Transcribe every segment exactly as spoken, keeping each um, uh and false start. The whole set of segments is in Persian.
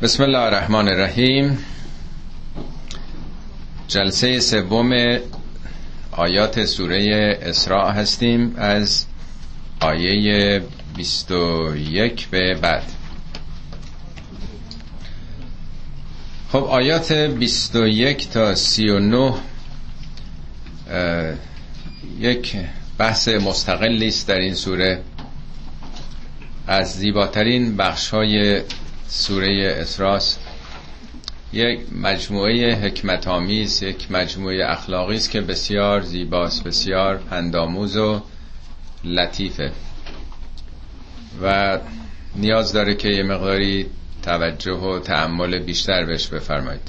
بسم الله الرحمن الرحیم. جلسه سوم آیات سوره اسراء هستیم، از آیه بیست و یک به بعد. خب آیات بیست و یک تا سی و نه یک بحث مستقلی است در این سوره. از زیباترین بخش‌های سوره اسراء، یک مجموعه حکمت آمیز، یک مجموعه اخلاقی است که بسیار زیباست، بسیار پندآموز و لطیفه و نیاز داره که یه مقداری توجه و تأمل بیشتر بهش بفرمایید.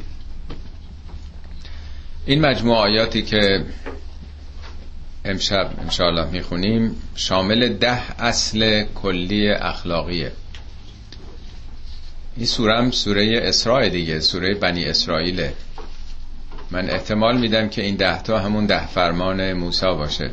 این مجموعه آیاتی که امشب انشاءالله میخونیم شامل ده اصل کلی اخلاقیه. این سوره هم سوره اسراء دیگه، سوره بنی اسرائیله. من احتمال میدم که این ده تا همون ده فرمان موسی باشه.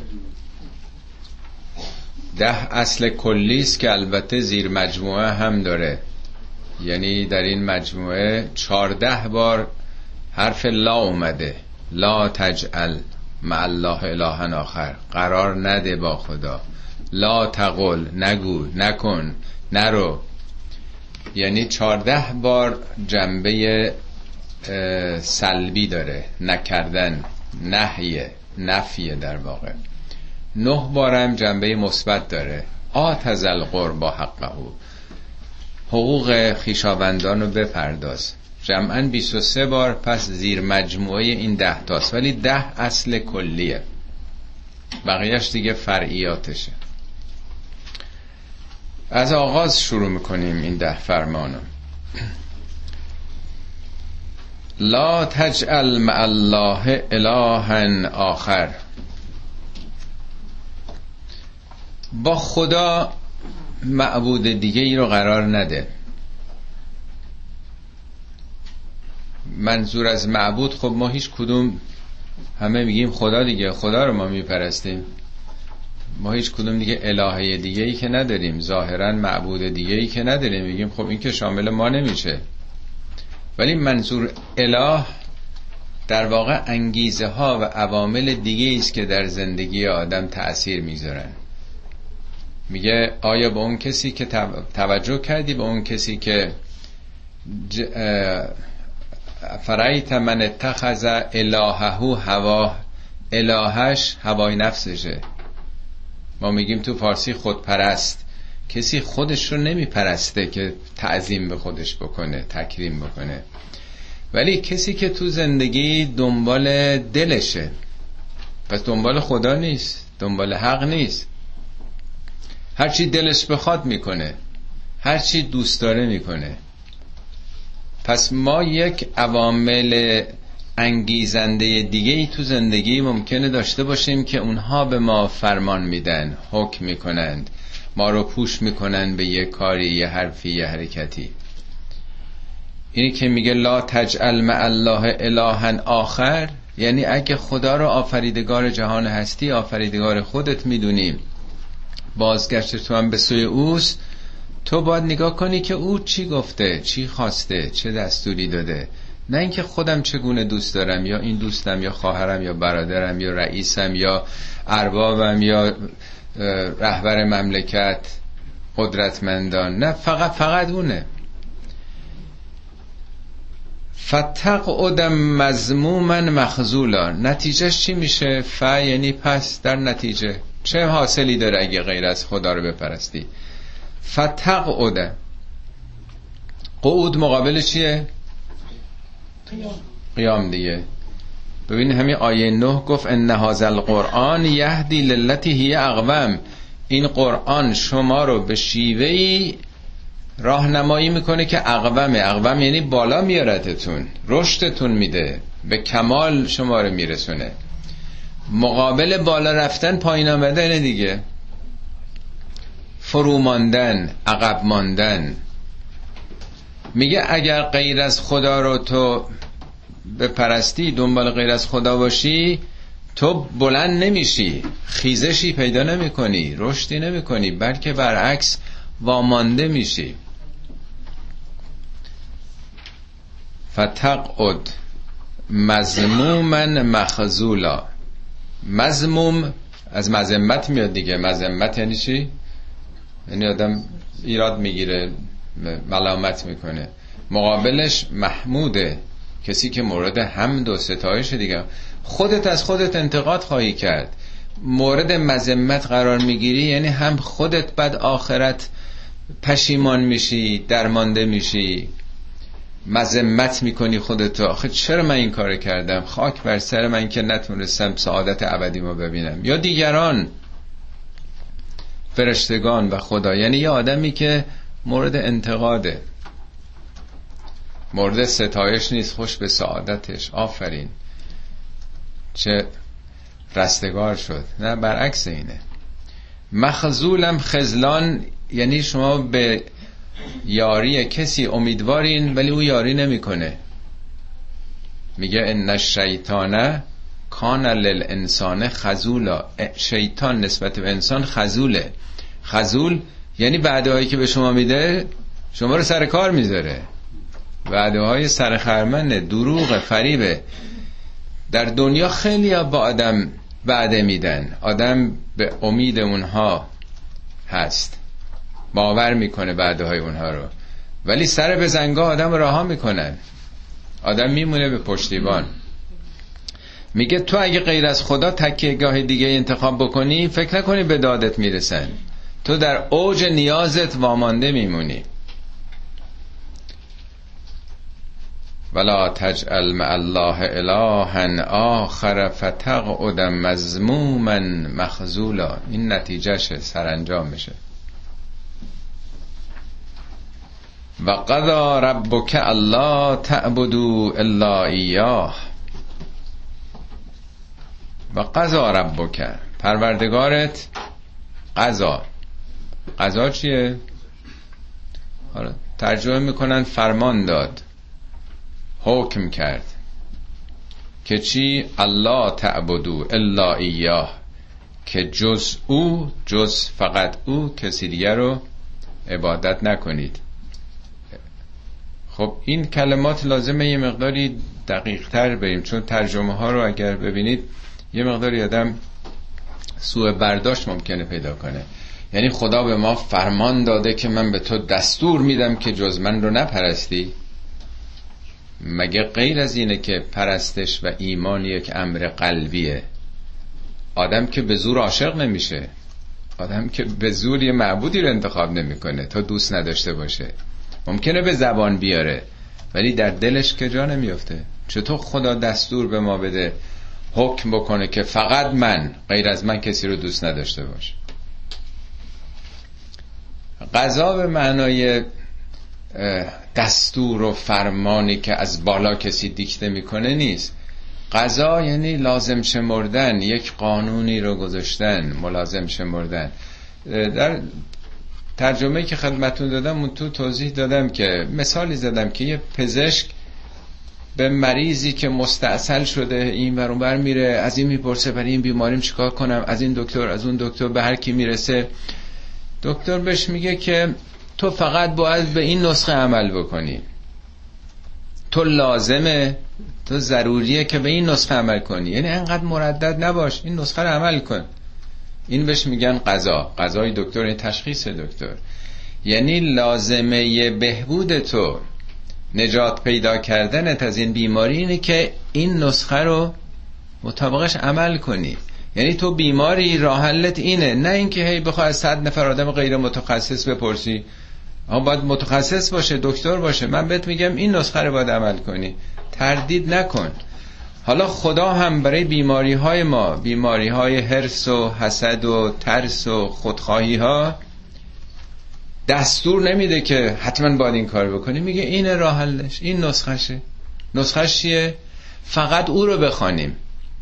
ده اصل کلی است که البته زیر مجموعه هم داره، یعنی در این مجموعه چارده بار حرف لا اومده. لا تجعل مع الله الها آخر، قرار نده با خدا. لا تقل، نگو، نکن، نرو. یعنی چارده بار جنبه سلبی داره، نکردن، نهیه، نفیه در واقع. نه بار هم جنبه مثبت داره، آتذ القربی حقه، حقوق خویشاوندان رو بپرداز. جمعاً بیست و سه بار. پس زیر مجموعه این ده تاست، ولی ده اصل کلیه، بقیهش دیگه فرعیاتشه. از آغاز شروع میکنیم این ده فرمانو. لا تجعل مع الله الها آخر، با خدا معبود دیگه ای رو قرار نده. منظور از معبود، خب ما هیچ کدوم همه میگیم خدا دیگه، خدا رو ما میپرستیم، ما هیچ کدوم دیگه الهه دیگه ای که نداریم، ظاهرا معبود دیگه ای که نداریم، میگیم خب این که شامل ما نمیشه. ولی منظور اله در واقع انگیزه ها و عوامل دیگه است که در زندگی آدم تأثیر میذارن. میگه آیا به اون کسی که توجه کردی، به اون کسی که ج... فرایت من اتخذ الهه هوا، الهش هوای نفسشه. ما میگیم تو فارسی خودپرست، کسی خودش رو نمیپرسته که تعظیم به خودش بکنه، تکریم بکنه. ولی کسی که تو زندگی دنبال دلشه، پس دنبال خدا نیست، دنبال حق نیست. هرچی دلش بخواد میکنه، هرچی دوست داره میکنه. پس ما یک عوامل انگیزنده دیگه ای تو زندگی ممکنه داشته باشیم که اونها به ما فرمان میدن، حکم میکنند، ما رو پوش میکنن به یه کاری، یه حرفی، یه حرکتی. اینی که میگه لا تجعل مع الله الها آخر، یعنی اگه خدا رو آفریدگار جهان هستی، آفریدگار خودت میدونیم، بازگشت تو هم به سوی اوست، تو باید نگاه کنی که او چی گفته، چی خواسته، چه دستوری داده. نه اینکه خودم چگونه دوست دارم، یا این دوستم، یا خواهرم، یا برادرم، یا رئیسم، یا اربابم، یا رهبر مملکت، قدرتمندان. نه، فقط فقط اونه. فتقعد مذموما مخذولا، نتیجهش چی میشه؟ ف یعنی پس، در نتیجه چه حاصلی داره اگه غیر از خدا رو بپرستی؟ فتقعد، قعود مقابل چیه؟ قیام دیگه. ببین همین آیه نه گفت ان هذا القرآن یهدی للتی هی اقوم، این قرآن شما رو به شیوهی راهنمایی میکنه که اقومه. اقوم یعنی بالا میارتتون، رشدتون میده، به کمال شما رو میرسونه. مقابل بالا رفتن پایین آمدن دیگه، فرو ماندن، عقب ماندن. میگه اگر غیر از خدا رو تو بپرستی، دنبال غیر از خدا باشی، تو بلند نمیشی، خیزشی پیدا نمی کنی، رشدی نمی کنی، بلکه برعکس وامانده میشی. فتقعد مذموما مخذولا. مذموم از مذمت میاد دیگه. مذمت یعنی چی؟ یعنی آدم ایراد میگیره، ملامت میکنه. مقابلش محموده، کسی که مورد حمد و ستایش دیگه. خودت از خودت انتقاد خواهی کرد، مورد مذمت قرار میگیری، یعنی هم خودت بعد آخرت پشیمان میشی، درمانده میشی، مذمت میکنی خودتو. آخه چرا من این کار کردم؟ خاک بر سر من که نتونستم سعادت ابدیمو ببینم. یا دیگران، فرشتگان و خدا. یعنی یه آدمی که مورد انتقاده، مورد ستایش نیست، خوش به سعادتش، آفرین چه رستگار شد. نه، برعکس اینه. مخذولم، خذلان یعنی شما به یاری کسی امیدوارین ولی او یاری نمیکنه. میگه ان الشیطان کان للانسان خذولا. شیطان نسبت به انسان خذوله. خذول یعنی وعده‌هایی که به شما میده شما رو سر کار میذاره، وعده‌های سرخرمنه، دروغه، فریبه. در دنیا خیلی با آدم وعده میدن، آدم به امید اونها هست، باور میکنه وعده‌های اونها رو، ولی سر به زنگاه آدم رها میکنن، آدم میمونه به پشتیبان. میگه تو اگه غیر از خدا تکیهگاه دیگه انتخاب بکنی، فکر نکنی به دادت میرسن، تو در اوج نیازت وامانده میمونی. ولا تجعل مع الله الها آخر فتقعد مذموما مخذولا. این نتیجهشه، سرانجامشه. و قضا ربک الا تعبدوا الا ایاه. و قضا ربک، پروردگارت قضا. قضا چیه؟ حالا ترجمه میکنن فرمان داد، حکم کرد که چی؟ الله تعبدو الا ایاه، که جز او، جز فقط او، کسی دیگر رو عبادت نکنید. خب این کلمات لازمه یه مقداری دقیق تر بریم، چون ترجمه ها رو اگر ببینید یه مقداری آدم سوء برداشت ممکنه پیدا کنه. یعنی خدا به ما فرمان داده که من به تو دستور میدم که جز من رو نپرستی؟ مگه غیر از اینه که پرستش و ایمان یک امر قلبیه؟ آدم که به زور عاشق نمیشه، آدم که به زور یه معبودی رو انتخاب نمیکنه تا دوست نداشته باشه. ممکنه به زبان بیاره ولی در دلش که جا نمیفته. چطور خدا دستور به ما بده حکم بکنه که فقط من، غیر از من کسی رو دوست نداشته باشه؟ قضا به معنای دستور و فرمانی که از بالا کسی دیکته میکنه نیست. قضا یعنی لازم شمردن، یک قانونی رو گذاشتن، ملازم شمردن. در ترجمه‌ای که خدمتون دادم اون تو توضیح دادم که مثالی زدم که یه پزشک به مریضی که مستعسل شده این ور اون ور میره، از این میپرسه برای این بیماریم چیکار کنم، از این دکتر از اون دکتر، به هر کی میرسه دکتر بهش میگه که تو فقط باید به این نسخه عمل بکنی، تو لازمه، تو ضروریه که به این نسخه عمل کنی، یعنی انقدر مردد نباش، این نسخه رو عمل کن. این بهش میگن قضا. قضای دکتر این تشخیص دکتر، یعنی لازمه بهبود تو، نجات پیدا کردنت از این بیماری اینه که این نسخه رو مطابقش عمل کنی. یعنی تو بیماری، راه حلت اینه، نه اینکه هی بخوای از صد نفر آدم غیر متخصص بپرسی. اما باید متخصص باشه، دکتر باشه. من بهت میگم این نسخه رو باید عمل کنی، تردید نکن. حالا خدا هم برای بیماری های ما، بیماری های حرص و حسد و ترس و خودخواهی ها، دستور نمیده که حتما باید این کار بکنی، میگه این راه حلش، این نسخشه. نسخش چیه؟ فقط او رو بخوانیم.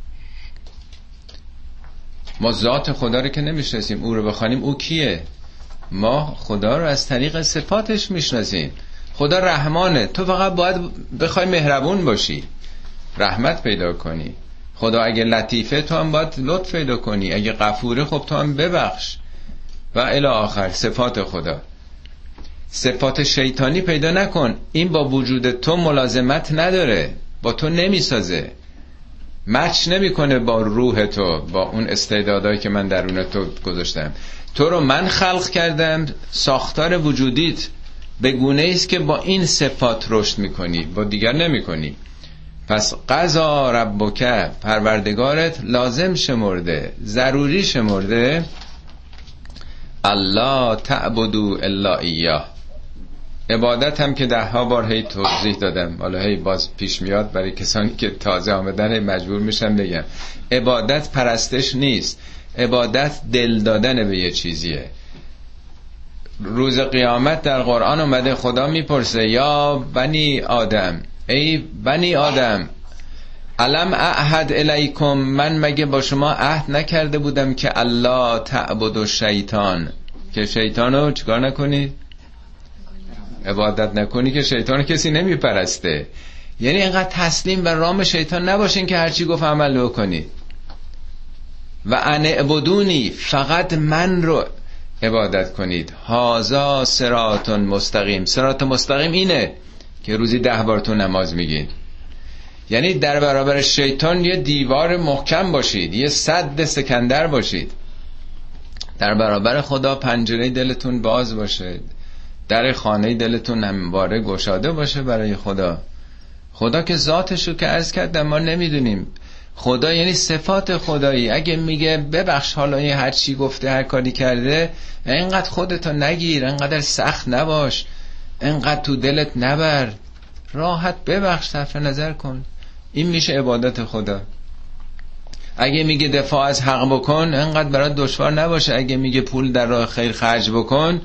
ما ذات خدا رو که نمیشناسیم، او رو بخوانیم. او کیه؟ ما خدا رو از طریق صفاتش میشناسیم. خدا رحمانه، تو فقط باید بخوای مهربون باشی، رحمت پیدا کنی. خدا اگه لطیفه، تو هم باید لطف پیدا کنی. اگه غفوره، خب تو هم ببخش و الی آخر صفات خدا. صفات شیطانی پیدا نکن، این با وجود تو ملازمت نداره، با تو نمیسازه، مچ نمیکنه با روح تو، با اون استعدادایی که من درون تو گذاشتم. تو رو من خلق کردم، ساختار وجودیت به گونه است که با این صفات رشد میکنی، با دیگر نمیکنی. پس قضا ربک، پروردگارت لازم شمرده، ضروری شمرده، الله تعبدوا الا ایاه. عبادت هم که ده ها بار هی توضیح دادم، حالا هی باز پیش میاد برای کسانی که تازه آمدن، هی مجبور میشم بگم عبادت پرستش نیست، عبادت دل دادن به یه چیزیه. روز قیامت در قرآن اومده خدا میپرسه یا بنی آدم، ای بنی آدم، الم اعهد الیکم، من مگه با شما عهد نکرده بودم که الله تعبد و شیطان، که شیطانو چیکار نکنی؟ عبادت نکنی، که شیطان کسی نمیپرسته. یعنی اینقدر تسلیم و رام شیطان نباشین که هرچی گفت عمل بکنی. و ان اعبدونی، فقط من رو عبادت کنید. هازا صراط مستقیم. صراط مستقیم اینه که روزی ده بار تو نماز میگین. یعنی در برابر شیطان یه دیوار محکم باشید، یه سد سکندر باشید. در برابر خدا پنجره دلتون باز باشه، در خانه دلتون همواره گشاده باشه برای خدا. خدا که ذاتشو که عرض کردم ما نمیدونیم. خدا یعنی صفات خدایی. اگه میگه ببخش، حالا این هر چی گفته، هر کاری کرده، اینقدر خودتو نگیر، اینقدر سخت نباش، اینقدر تو دلت نبر، راحت ببخش، صرف نظر کن. این میشه عبادت خدا. اگه میگه دفاع از حق بکن، اینقدر برات دشوار نباشه. اگه میگه پول در راه خیر خرج بکن،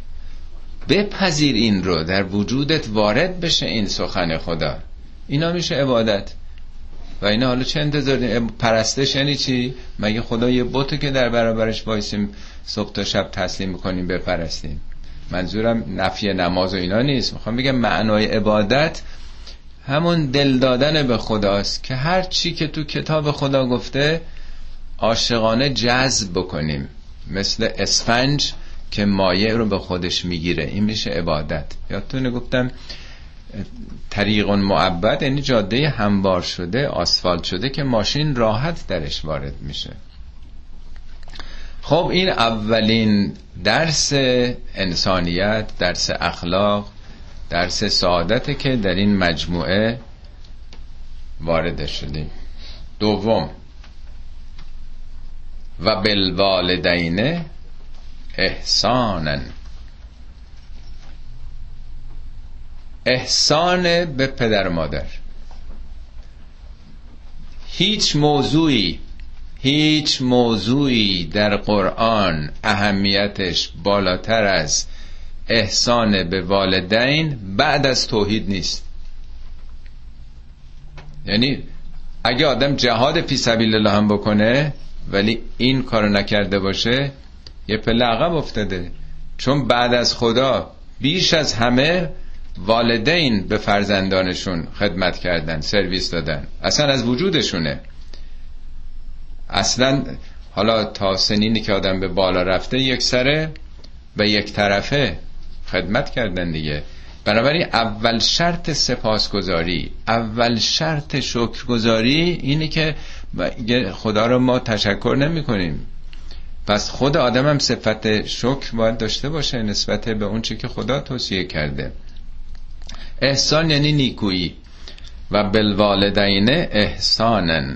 بپذیر این رو، در وجودت وارد بشه این سخن خدا. اینا میشه عبادت. و اینا حالا چه انتظاری؟ پرستش یعنی چی؟ مگه خدا یه بتو که در برابرش وایسیم صبح تا شب تسلیم میکنیم بپرستیم؟ منظورم نفی نماز و اینا نیست. میخوام بگم معنای عبادت همون دل دادن به خداست که هر چی که تو کتاب خدا گفته عاشقانه جذب بکنیم، مثل اسفنج که مایع رو به خودش میگیره. این میشه عبادت. یادتونه گفتم طریق معبد یعنی جاده هموار شده، آسفالت شده که ماشین راحت درش وارد میشه. خب این اولین درس انسانیت، درس اخلاق، درس سعادت که در این مجموعه وارد شدیم. دوم، و بالوالدین احسانا، احسان به پدر و مادر. هیچ موضوعی هیچ موضوعی در قرآن اهمیتش بالاتر از احسان به والدین بعد از توحید نیست. یعنی اگه آدم جهاد فی سبیل الله هم بکنه ولی این کارو نکرده باشه، یه پله عقب افتاده. چون بعد از خدا بیش از همه والدین به فرزندانشون خدمت کردن، سرویس دادن، اصلا از وجودشونه. اصلا حالا تا سنینی که آدم به بالا رفته یک سره و یک طرفه خدمت کردن دیگه. بنابراین اول شرط سپاسگزاری، اول شرط شکرگزاری اینه که خدا رو ما تشکر نمی کنیم. پس خود آدم هم صفت شکر باید داشته باشه نسبت به اون چی که خدا توصیه کرده. احسان یعنی نیکویی. و بالوالدین احسانا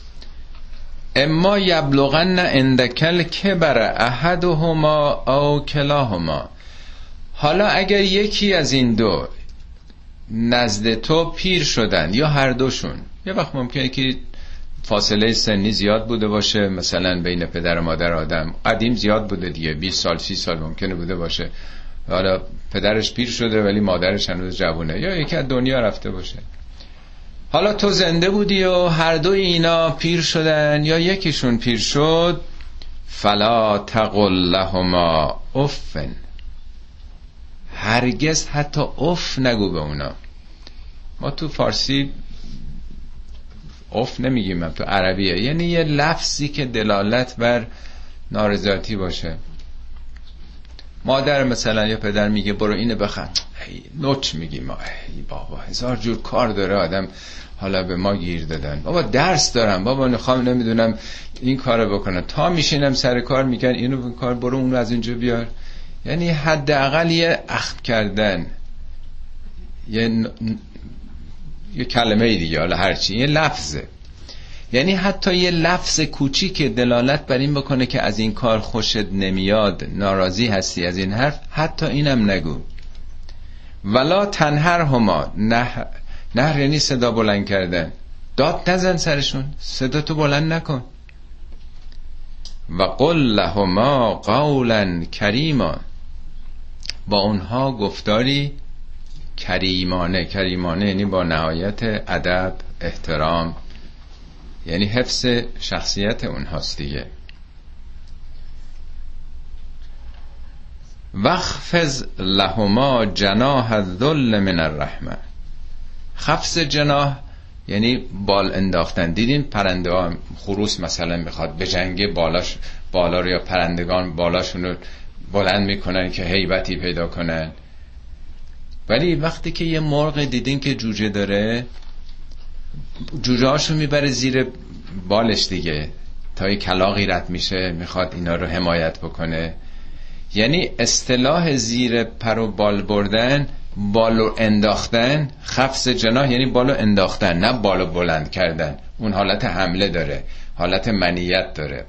اما یبلغن عندکل کبر احدهما او کلاهما. حالا اگر یکی از این دو نزد تو پیر شدن یا هر دوشون، یه وقت ممکنه که فاصله سنی زیاد بوده باشه، مثلا بین پدر و مادر آدم قدیم زیاد بوده دیگه، بیست سال سی سال ممکنه بوده باشه. حالا پدرش پیر شده ولی مادرش هنوز جوونه، یا یکی از دنیا رفته باشه. حالا تو زنده بودی و هر دو اینا پیر شدن یا یکیشون پیر شد، فلا تقل لهما افن، هرگز حتی اف نگو به اونا. ما تو فارسی اف نمیگیم، هم تو عربیه، یعنی یه لفظی که دلالت بر نارضایتی باشه. مادر مثلا یا پدر میگه برو اینو بخر، نوچ میگی ما ای بابا هزار جور کار داره آدم، حالا به ما گیر دادن، بابا درس دارم، بابا نخوام نمیدونم این کارو بکنم، تا میشینم سر کار میگن اینو این کار برو اونو از اینجا بیار. یعنی حداقل یه اخم کردن، یه ن... یه کلمه دیگه، حالا هرچی، یه لفظه، یعنی حتی یه لفظ کوچیک دلالت بر این بکنه که از این کار خوشت نمیاد، ناراضی هستی از این حرف، حتی اینم نگو. ولا تنهرهما، نه نه یعنی صدا بلند کردن، داد نزن سرشون، صدا تو بلند نکن. و قل لهما قولا کریما، با اونها گفتاری کریمانه. کریمانه یعنی با نهایت ادب، احترام، یعنی حفظ شخصیت اونهاست دیگه. واخفض لهما جناح الذل من الرحمه. خفض جناح یعنی بال انداختن. دیدین پرنده ها، خروس مثلا میخواد به جنگ بالاش بالا رو، یا پرندگان بالاشون رو بلند میکنن که هیبتی پیدا کنن، ولی وقتی که یه مرغ دیدین که جوجه داره، جوجه هاشو میبره زیر بالش دیگه، تا یه کلاغی رد میشه میخواد اینا رو حمایت بکنه. یعنی اصطلاح زیر پر و بال بردن، بالو انداختن. خفض جناح یعنی بالو انداختن، نه بالو بلند کردن. اون حالت حمله داره، حالت منیت داره،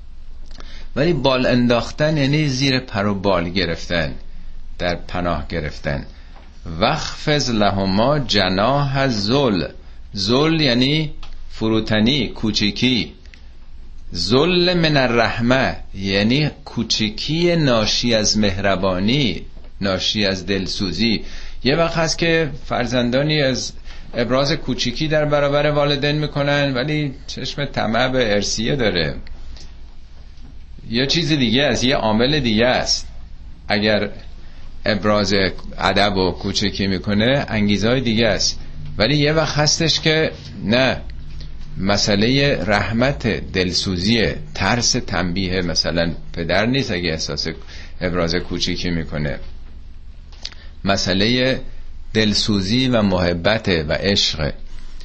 ولی بال انداختن یعنی زیر پر و بال گرفتن، در پناه گرفتن. واخفض لهما جناح الذل. ذل یعنی فروتنی، کوچیکی. ذل من الرحمه یعنی کوچیکی ناشی از مهربانی، ناشی از دلسوزی. یه وقت هست که فرزندانی از ابراز کوچیکی در برابر والدین میکنن، ولی چشم طمع به ارثیه داره، یه چیز دیگه است، یه عامل دیگه است. اگر ابراز ادب و کوچیکی میکنه انگیزهای دیگه است، ولی یه وقت هستش که نه، مسئله رحمت، دلسوزی، ترس تنبیه مثلا پدر نیست اگه احساس ابراز کوچیکی میکنه، مسئله دلسوزی و محبت و عشق.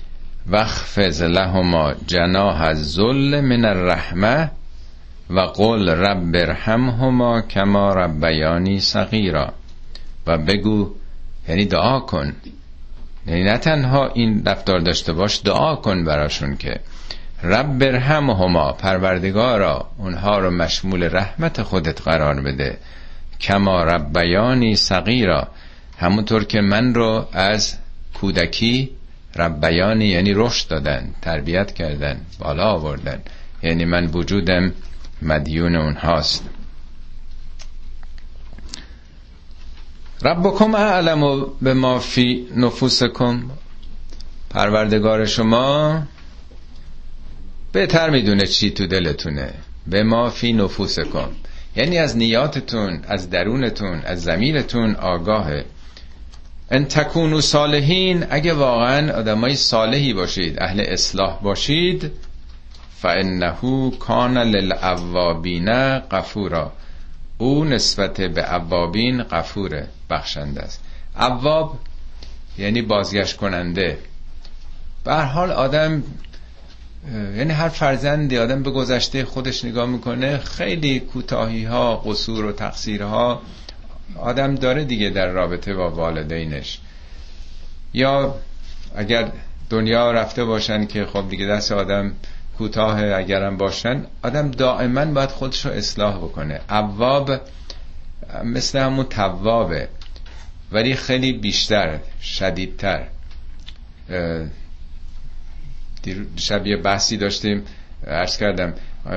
واخفض لهما جناح الذل من الرحمه و قل رب ارحمهما کما ربیانی صغیرا. و بگو، یعنی دعا کن، یعنی نه تنها این رفتار داشته باش، دعا کن براشون که رب ارحمهما، پروردگارا اونها رو مشمول رحمت خودت قرار بده، کما ربیانی صغیرا، همونطور که من رو از کودکی، ربیانی یعنی رشد دادن، تربیت کردن، بالا آوردن، یعنی من وجودم مدیون اونهاست. ربکم اعلم بما فی نفوسکم، پروردگار شما بهتر میدونه چی تو دلتونه. بما فی نفوسکم یعنی از نیاتتون، از درونتون، از ضمیرتون آگاهه. ان تکونوا صالحین، اگه واقعا آدمای صالحی باشید، اهل اصلاح باشید، فانه کان للأوابین غفورا، او نسبت به اوابین غفوره، بخشنده است. اواب یعنی بازگشت کننده. به هر حال آدم، یعنی هر فرزندی آدم به گذشته خودش نگاه میکنه، خیلی کوتاهی ها، قصور و تقصیرها آدم داره دیگه در رابطه با والدینش. یا اگر دنیا رفته باشن که خب دیگه دست آدم کوتاه، اگرم باشن، آدم دائما باید خودش رو اصلاح بکنه. اواب مثل همون توابه، ولی خیلی بیشتر، شدیدتر. دیشب یه بحثی داشتیم، عرض کردم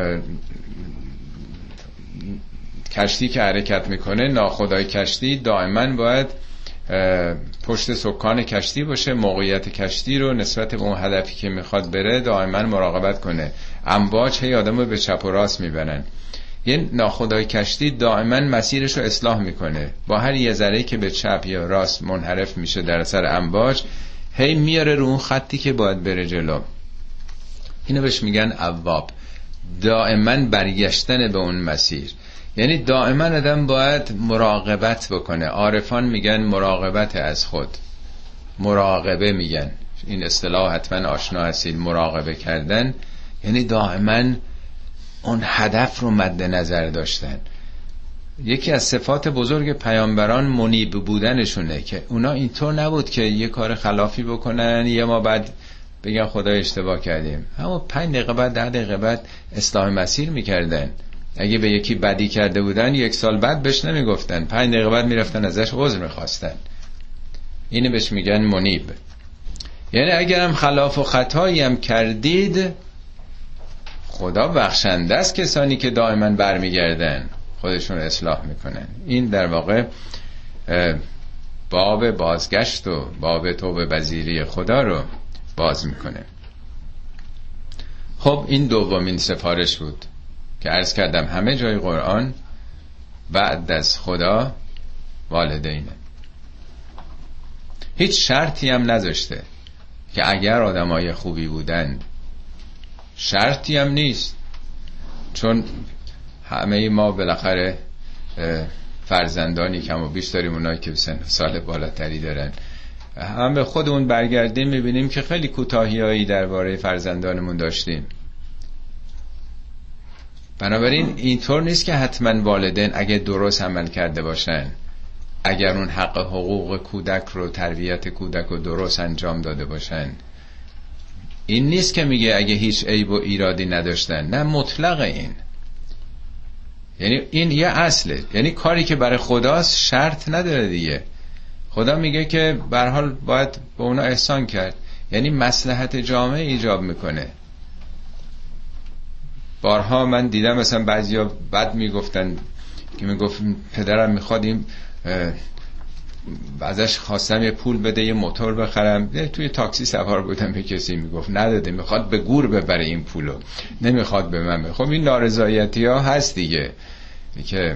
کشتی که حرکت میکنه، ناخدای کشتی دائما باید پشت سکان کشتی باشه، موقعیت کشتی رو نسبت به اون هدفی که میخواد بره دائما مراقبت کنه. امواج هی آدمو به چپ و راست میبرن. یه ناخدای کشتی دائما مسیرش رو اصلاح میکنه، با هر یه ذره که به چپ یا راست منحرف میشه در اثر امواج، هی میاره رو اون خطی که باید بره جلو. اینو بهش میگن اواب، دائما برگشتن به اون مسیر. یعنی دائما آدم باید مراقبت بکنه. عارفان میگن مراقبت از خود، مراقبه میگن، این اصطلاح حتما آشنا هستید. مراقبه کردن یعنی دائما اون هدف رو مد نظر داشتن. یکی از صفات بزرگ پیامبران منیب بودنشونه که اونا اینطور نبود که یه کار خلافی بکنن یه ما بعد بگن خدا اشتباه کردیم، اما پنج دقیقه بعد ده دقیقه بعد اصلاح مسیر میکردن. اگه به یکی بدی کرده بودن یک سال بعد بهش نمیگفتن، پنج دقیقه بعد میرفتن ازش عذر میخواستن. اینو بهش میگن منیب. یعنی اگرم خلاف و خطایی هم کردید، خدا بخشنده است کسانی که دائما برمیگردن خودشون اصلاح میکنن. این در واقع باب بازگشت و باب توبه پذیری خدا رو باز میکنه. خب این دومین سفارش بود که عرض کردم همه جای قرآن بعد از خدا والدینه. هیچ شرطی هم نذاشته که اگر آدمای خوبی بودند، شرطی هم نیست، چون همه ما بالاخره فرزندانی کم و بیش داریم، اونایی که سن سال بالاتری دارن، هم به خودمون برگردیم میبینیم که خیلی کوتاهیایی درباره فرزندانمون داشتیم. بنابراین اینطور نیست که حتما والدین اگه درست عمل کرده باشن، اگر اون حق حقوق کودک رو، تربیت کودک رو درست انجام داده باشن، این نیست که میگه اگه هیچ عیب و ایرادی نداشتن. نه، مطلق این. یعنی این یه اصله، یعنی کاری که برای خداست شرط نداره دیگه. خدا میگه که به هر حال باید به اونا احسان کرد، یعنی مصلحت جامعه ایجاب میکنه. بارها من دیدم مثلا بعضیا بد میگفتن که میگفت پدرم میخواد این ازش خواستم یه پول بده یه موتور بخرم، توی تاکسی سوار بودم به کسی میگفت نداده، میخواد به گور ببره این پولو، نمیخواد به من بده. خب این نارضایتی ها هست دیگه که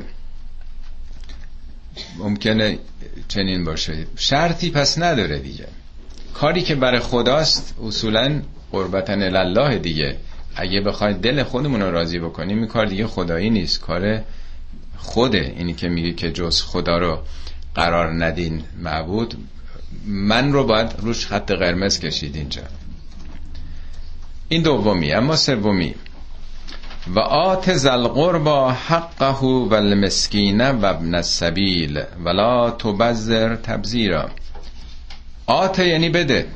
ممکنه چنین باشه. شرطی پس نداره دیگه. کاری که برای خداست اصولا قربتن الله دیگه. اگه بخواید دل خودمون رو راضی بکنیم این کار دیگه خدایی نیست، کار خوده. اینی که میگه که جز خدا رو قرار ندین معبود، من رو باید روش خط قرمز کشید اینجا. این دومی. اما سومی، و آت ذل قربى حقه والمسکین و ابن السبیل ولا تبذر تبذیرا. آت یعنی بده،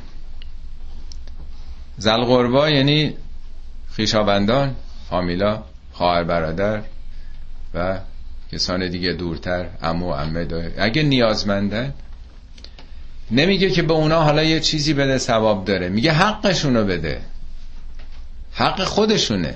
ذل قربى یعنی خویشاوندان، فامیلا، خواهر برادر و کسان دیگه دورتر، عمو و عمه داره. اگه نیازمندن، نمیگه که به اونا حالا یه چیزی بده ثواب داره، میگه حقشونو بده، حق خودشونه.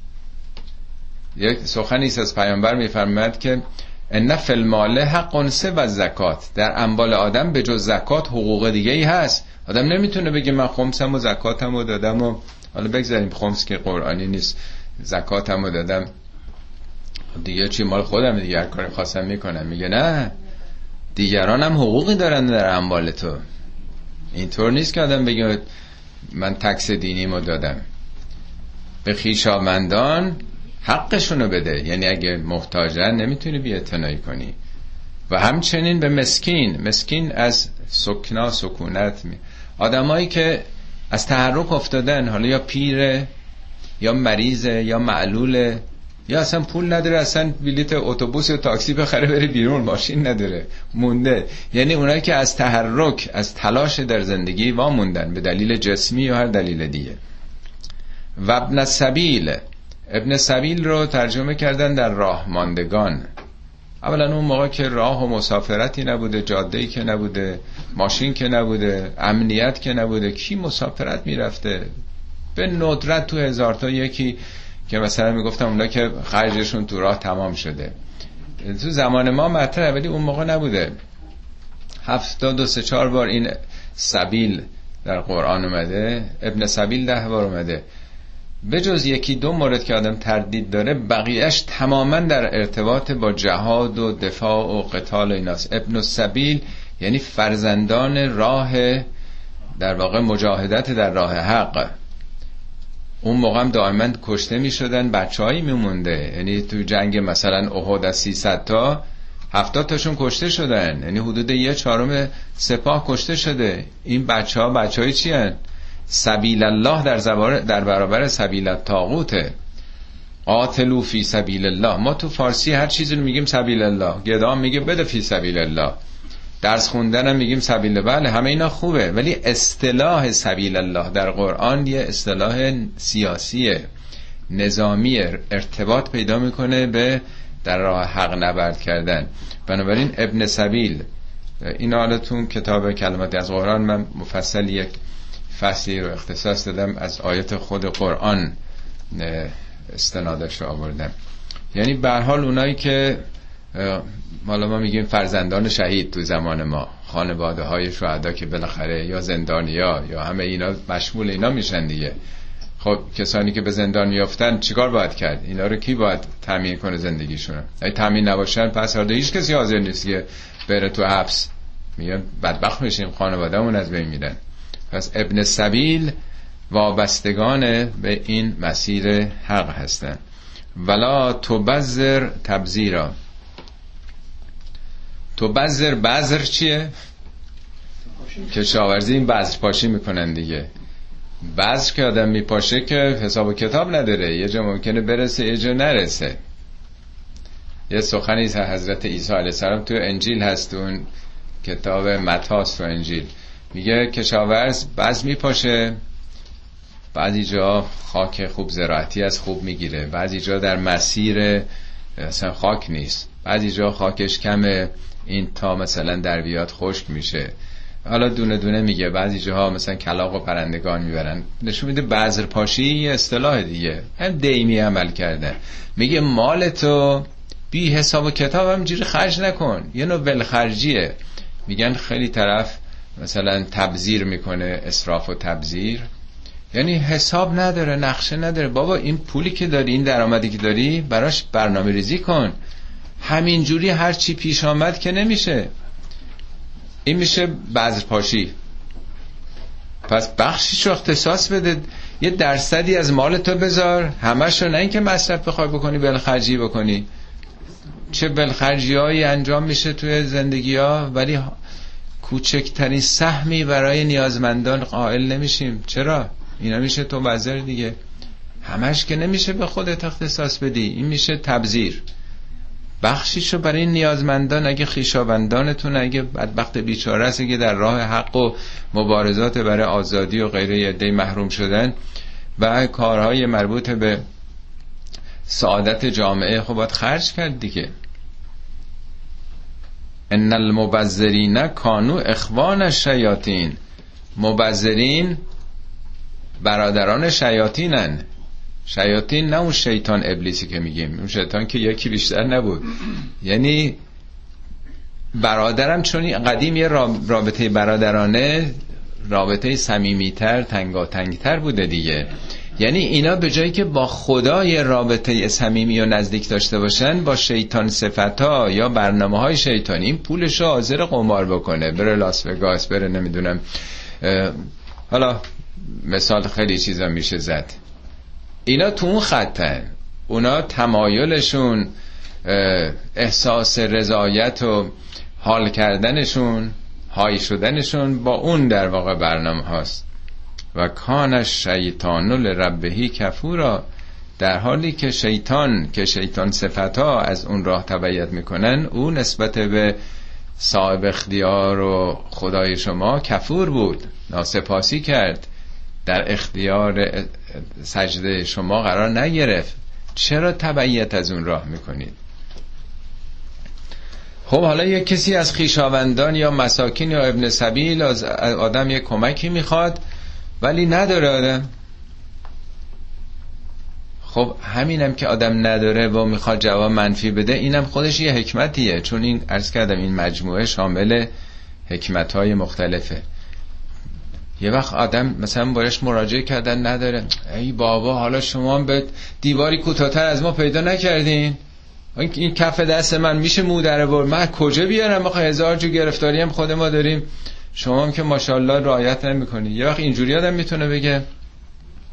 یک سخنی است از پیامبر میفرماید که ان فی المال حق سوی الزکات، در اموال آدم به جز زکات حقوق دیگه ای هست. آدم نمیتونه بگه من خمسم و زکاتم و دادم و حالا بگذاریم خمس که قرآنی نیست، زکاتم و دادم دیگه چی، مال خودم دیگه، هر کاری خواستم میکنم. میگه نه، دیگران هم حقوقی دارن در اموال تو. اینطور نیست که آدم بگه من تکس دینیمو دادم. به خویشاوندان حقشونو بده، یعنی اگه محتاجن نمیتونی بی اعتنایی کنی. و همچنین به مسکین. مسکین از سکنا، سکونت، آدمایی که از تحرک افتادن، حالا یا پیره یا مریضه یا معلوله یا اصلا پول نداره، اصلا بلیت اتوبوس یا تاکسی بخره بره بیرون، ماشین نداره، مونده. یعنی اونایی که از تحرک، از تلاش در زندگی واموندن به دلیل جسمی یا هر دلیل دیگه. و ابن السبیل، ابن سبیل رو ترجمه کردن در راه ماندگان. اولا اون موقع که راه و مسافرتی نبوده، جاده‌ای که نبوده، ماشین که نبوده، امنیت که نبوده، کی مسافرت میرفته؟ به ندرت تو هزار تا یکی که مثلا میگفتم اونا که خرجشون تو راه تمام شده. تو زمان ما مطرحه ولی اون موقع نبوده. هفتاد و سه چهار بار این سبیل در قرآن اومده، ابن سبیل ده بار اومده. به جز یکی دو مورد که آدم تردید داره، بقیهش تماما در ارتباط با جهاد و دفاع و قتال و ایناست. ابن السبیل یعنی فرزندان راه، در واقع مجاهدت در راه حق. اون موقع هم دائما کشته می شدن، بچه هایی می مونده. یعنی تو جنگ مثلا احد از سیصد تا هفتاد تاشون کشته شدن، یعنی حدود یه چهارم سپاه کشته شده. این بچه ها بچه های چی هن؟ سبیل الله در, در برابر سبیل الطاغوته. قاتلوا فی سبیل الله. ما تو فارسی هر چیزی رو میگیم سبیل الله، گدام میگه بده فی سبیل الله، درس خوندن هم میگیم سبیل، بله همه اینا خوبه، ولی اصطلاح سبیل الله در قرآن یه اصطلاح سیاسی نظامی، ارتباط پیدا میکنه به در راه حق نبرد کردن. بنابراین ابن سبیل، این حالتون کتاب کلمات از قرآن من مفصل یک فصلی رو اختصاص دادم، از آیت خود قرآن استنادش رو آوردم. یعنی به هر حال اونایی که حالا ما میگیم فرزندان شهید تو زمان ما، خانواده های شهدا که بالاخره یا زندانیا یا همه اینا مشمول اینا میشن دیگه. خب کسانی که به زندان میافتن چیکار باید کرد؟ اینا رو کی باید تامین کنه زندگیشون؟ اگه تامین نباشن پس هر هیچ کسی حاضر نیست که بره تو حبس، میگن بدبخت میشیم، خانوادهمون از بین میرن. پس ابن سبیل وابستگان به این مسیر حق هستن. ولا تبذر تبذیرا. تبذر، بذر چیه؟ کشاورزی. این بذر پاشی میکنن دیگه. بذر که آدم میپاشه که حساب و کتاب نداره، یه جا ممکنه برسه یه جا نرسه. یه سخنی حضرت عیسی علیه السلام تو انجیل هست، اون کتاب متی تو انجیل، میگه کشاورز بذر میپاشه، بعضی جا خاک خوب زراعتی از خوب میگیره، بعضی جا در مسیر اصلا خاک نیست، بعضی جا خاکش کمه، این تا مثلا در بیاد خشک میشه. حالا دونه دونه میگه، بعضی جاها مثلا کلاغ و پرندگان میبرن. نشون میده بذر پاشی یه اصطلاح دیگه، هم دیمی عمل کرده. میگه مالتو بی حساب و کتاب همجوری خرج نکن، یه نوع ولخرجیه. میگن خیلی طرف مثلا تبذیر میکنه، اسراف و تبذیر، یعنی حساب نداره، نقشه نداره. بابا این پولی که داری، این درآمدی که داری، براش برنامه ریزی کن. همینجوری هر چی پیش آمد که نمیشه. این میشه بذر پاشی. پس بخشیشو اختصاص بده، یه درصدی از مالتو بذار، همشو نه اینکه مصرف بخوای بکنی، بلخرجی بکنی. چه بلخرجی هایی انجام میشه توی زندگی ها، ولی کوچکترین سهمی برای نیازمندان قائل نمیشیم. چرا؟ اینا میشه تو بذر دیگه. همش که نمیشه به خودت اختصاص بدی، این میشه تبذیر. بخشیشو برای نیازمندان، اگه خویشاوندانتون اگه بدبخت بیچاره است که در راه حق و مبارزات برای آزادی و غیره عده محروم شدن و کارهای مربوط به سعادت جامعه، خب باید خرج کرد دیگه. ان المبذرین کانوا اخوان الشیاطین. مبذرین برادران شیاطینن. شیاطین نه اون شیطان ابلیسی که میگیم، اون شیطان که یکی بیشتر نبود. یعنی برادرم، چون قدیم یه رابطه برادرانه، رابطه صمیمیتر، تنگاتنگتر بوده دیگه. یعنی اینا به جایی که با خدا یه رابطه صمیمی و نزدیک داشته باشن، با شیطان صفتا یا برنامه‌های شیطانی این پولشو حاضر قمار بکنه، بره لاس وگاس، بره نمیدونم، حالا مثال خیلی چیزا میشه زد. اینا تو اون خطن. اونا تمایلشون، احساس رضایت و حال کردنشون، های شدنشون با اون در واقع برنامه هاست. و کان شیطان لربه کفورا. در حالی که شیطان که شیطان صفتا از اون راه تبعیت میکنن، اون نسبت به صاحب اختیار و خدای شما کفور بود، ناسپاسی کرد، در اختیار سجده شما قرار نگرفت. چرا تبعیت از اون راه میکنید؟ خب حالا یک کسی از خویشاوندان یا مساکین یا ابن سبیل از آدم یک کمکی میخواد ولی نداره آدم. خب همینم که آدم نداره و میخواد جواب منفی بده، اینم خودش یه حکمتیه، چون این عرض کردم این مجموعه شامل حکمتهای مختلفه. یه وقت آدم مثلا بارش مراجعه کردن نداره، ای بابا حالا شما به دیواری کوتاه‌تر از ما پیدا نکردین؟ این کف دست من میشه مودره بر من کجا بیارم؟ آخه هزار جو گرفتاری هم خود ما داریم، شما هم که ماشاءالله رعایت نمی‌کنی. یه وقت اینجوری آدم میتونه بگه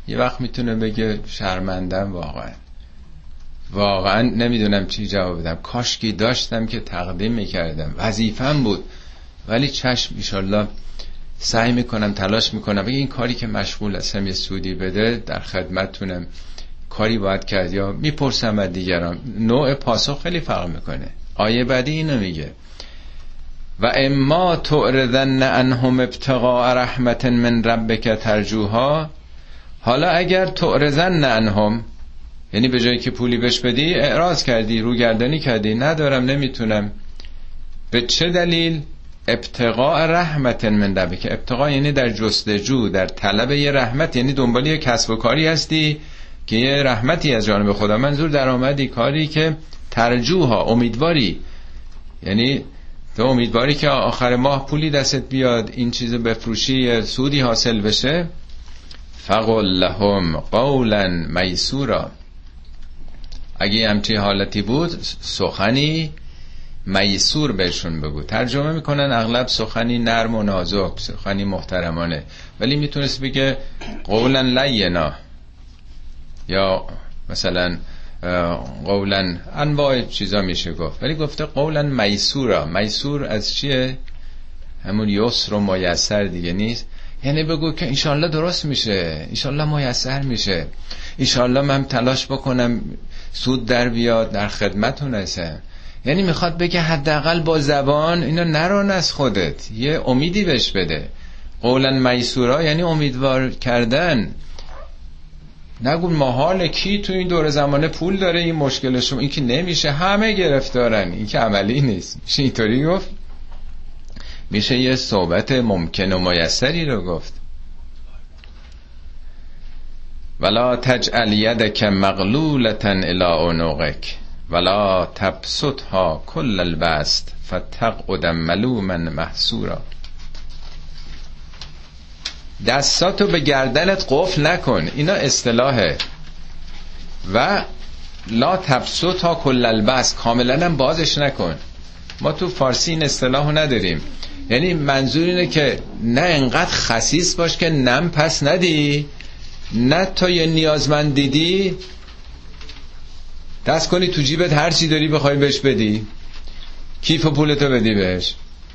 یه وقت میتونه بگه شرمندم، واقعا واقعا نمیدونم چی جواب بدم، کاشکی داشتم که تقدیم میکردم، وظیفم بود، ولی چشم ایشالله سعی میکنم، تلاش میکنم بگه این کاری که مشغول هستم یه سودی بده، در خدمتتونم، کاری باید کرد، یا میپرسم از دیگران. نوع پاسخ خیلی فرق میکنه. آیه بعدی اینو میگه و اما تعرضن عنهم ابتغاء رحمت من ربک ترجوها. حالا اگر تعرضن عنهم، یعنی به جایی که پولی بهش بدی اعراض کردی، روگردانی کردی، ندارم نمیتونم، به چه دلیل؟ ابتغاء رحمت من ربک. ابتغاء یعنی در جستجو، در طلب یه رحمت، یعنی دنبال یه کسب و کاری هستی که یه رحمتی از جانب خدا، منظور درآمدی، کاری که ترجوها، امیدواری، یعنی تو امیدواری که آخر ماه پولی دستت بیاد، این چیزو بفروشی، سودی حاصل بشه. فقل لهم قولا میسورا. اگه همچی حالتی بود سخنی میسور بهشون بگو. ترجمه میکنن اغلب سخنی نرم و نازک، سخنی محترمانه، ولی میتونست بگه قولا لینا، یا مثلا قولا، انواع چیزا میشه گفت، ولی گفته قولا میسورا. میسور از چیه؟ همون یسر و میسر دیگه نیست، یعنی بگو که انشالله درست میشه، انشالله میسر میشه، انشالله من تلاش بکنم سود در بیاد، در خدمتون هستم. یعنی میخواد بگه حداقل با زبان اینو نران از خودت، یه امیدی بهش بده. قولا میسورا یعنی امیدوار کردن. نگو محال، کی تو این دور زمانه پول داره این مشکلشون، این که نمیشه، همه گرفتارن، این که عملی نیست. میشه اینطوری گفت؟ میشه یه صحبت ممکن و میسری رو گفت. ولا تجعل یدک مغلولة الی عنقک ولا تبسطها کل البسط فتقعد ملوما محسورا. دستاتو به گردنت قفل نکن، اینا اصطلاحه. و لا تبسطها کل البسط، کاملا هم بازش نکن. ما تو فارسی این اصطلاحو نداریم، یعنی منظور اینه که نه انقدر خسیس باش که نم پس ندی، نه تا یه نیازمند دیدی دست کنی تو جیبت هر چی داری بخوای بهش بدی، کیف و پولتو بدی بهش.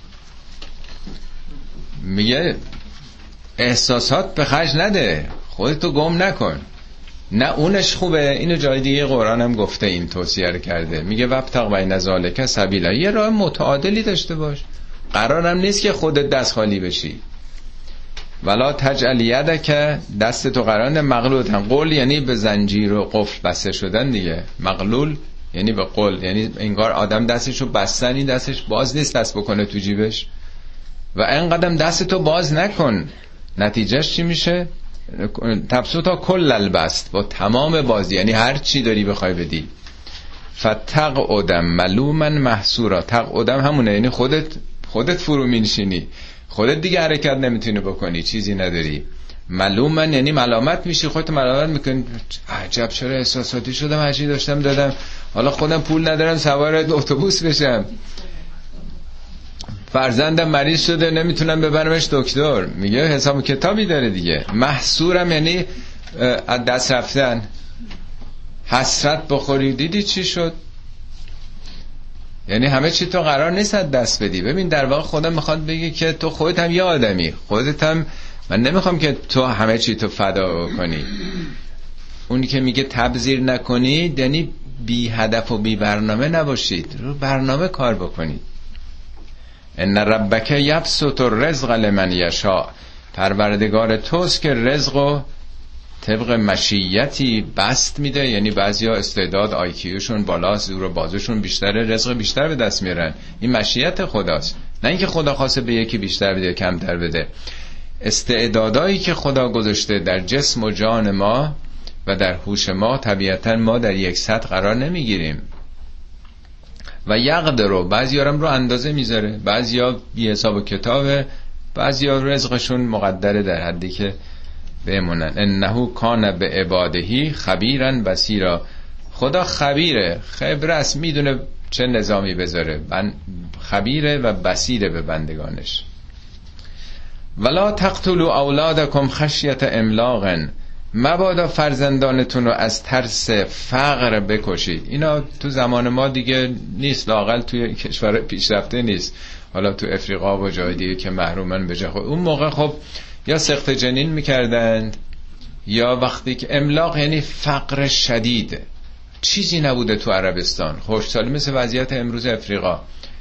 میگه احساسات به خرج نده، خودتو گم نکن. نه اونش خوبه، اینو جای دیگه قرآن هم گفته، این توصیه رو کرده، میگه وابتغ بین ذالک سبیلا، یه راه متعادلی داشته باش، قرارم نیست که خودت دست خالی بشی. ولا تجعل یدک، دست تو قرار مغلول، هم قول یعنی به زنجیر و قفل بسته شدن دیگه، مغلول یعنی به قول، یعنی انگار آدم دستشو بستن، این دستش باز نیست دست بکنه تو جیبش. و اینقدرم دستتو باز نکن، نتیجهش چی میشه؟ تبسطها کل البسط، با تمام بازی، یعنی هر چی داری بخوای بدی. فتقعد ملوما محسورا. تقعدم همونه، یعنی خودت خودت فرو مینشینی، خودت دیگه حرکت نمیتونی بکنی، چیزی نداری. ملوما یعنی ملامت میشی، خودت ملامت میکنی، عجب چرا احساساتی شدم، هرچی داشتم دادم، حالا خودم پول ندارم سوار اتوبوس بشم، فرزندم مریض شده نمیتونم ببرمش دکتر، میگه حساب کتابی داره دیگه. محصورم یعنی از دست رفتن، حسرت بخوری، دیدی چی شد، یعنی همه چی تو قرار نیست از دست بدی. ببین در واقع خدا میخواد بگه که تو خودت هم یه آدمی، خودت هم، من نمیخوام که تو همه چی تو فدا کنی. اونی که میگه تبذیر نکنید یعنی بی هدف و بی برنامه نباشید، رو برنامه کار بکنید. ان ربک یبسط الرزق لمن یشاء، پروردگار توست که رزقو طبق مشیتی بست میده، یعنی بعضیا استعداد آیکیوشون بالاست، زور و بازوشون بیشتره، رزق بیشتر به دست میارن، این مشیت خداست، نه اینکه خدا خواسته به یکی بیشتر بده کمتر بده. استعدادایی که خدا گذاشته در جسم و جان ما و در هوش ما، طبیعتا ما در یک سطح قرار نمیگیریم. و یقدرو، بعضیا هم رو اندازه میذاره، بعضیا بی حساب و کتابه، بعضیا رزقشون مقدره در حدی که بمونن. انه کان به عبادهی خبیرا بصیرا، خدا خبیره، خبره است، میدونه چه نظامی بذاره، خبیره و بصیره به بندگانش. ولا تقتلوا اولادکم خشیت املاق، مبادا فرزندانتون رو از ترس فقر بکشید. اینا تو زمان ما دیگه نیست، لااقل توی کشور پیشرفته نیست، حالا تو افریقا و جای دیگه که محرومن به جای خود. اون موقع خب یا سقط جنین میکردند یا وقتی که املاق، یعنی فقر شدید، چیزی نبوده تو عربستان، خوشحالی مثل وضعیت امروز افریقا.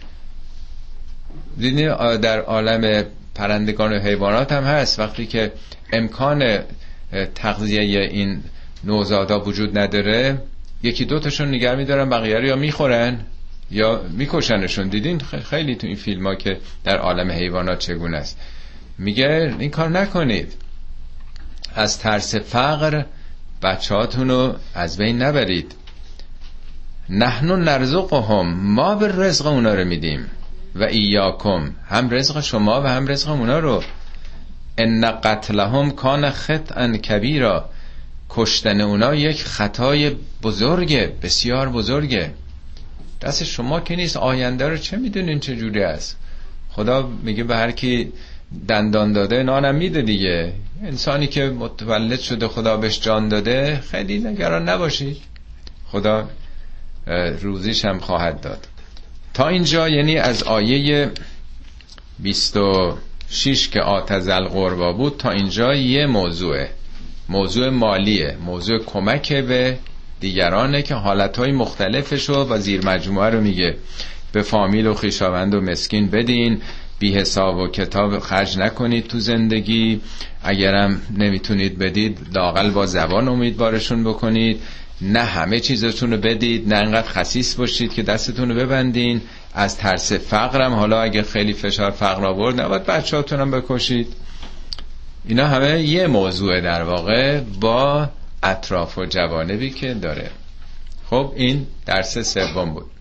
دیدین در عالم پرندگان و حیوانات هم هست، وقتی که امکان تغذیه این نوزادا وجود نداره، یکی دو تاشون نگه میدارن، بقیه رو یا میخورن یا میکشنشون. دیدین خیلی تو این فیلم ها که در عالم حیوانات چگونه است. میگه این کار نکنید، از ترس فقر بچهاتون رو از بین نبرید. نحنو نرزقهم، ما به رزق اونا رو میدیم، و ایاکم، هم رزق شما و هم رزق اونا رو. ان قتلهم کان خطئا کبیرا، کشتن اونا یک خطای بزرگه، بسیار بزرگه. دست شما که نیست، آینده رو چه میدونین چه جوری است؟ خدا میگه به هر کی دندان داده نانم میده دیگه. انسانی که متولد شده خدا بهش جان داده، خیلی نگران نباشید، خدا روزیش هم خواهد داد. تا اینجا یعنی از آیه بیست و شش که آتزل قربا بود تا اینجا یه موضوعه، موضوع مالیه، موضوع کمک به دیگرانه که حالتهای مختلفشو و زیر مجموعه رو میگه. به فامیل و خویشاوند و مسکین بدین، بی حساب و کتاب خرج نکنید تو زندگی، اگرم نمیتونید بدید لااقل با زبان امیدوارشون بکنید، نه همه چیزتون رو بدید، نه انقدر خسیس باشید که دستتون رو ببندین. از ترس فقرم، حالا اگه خیلی فشار فقر آورد نباید بچه‌هاتون هم بکشید. اینا همه یه موضوع در واقع با اطراف و جوانبی که داره. خب این درس سوم بود.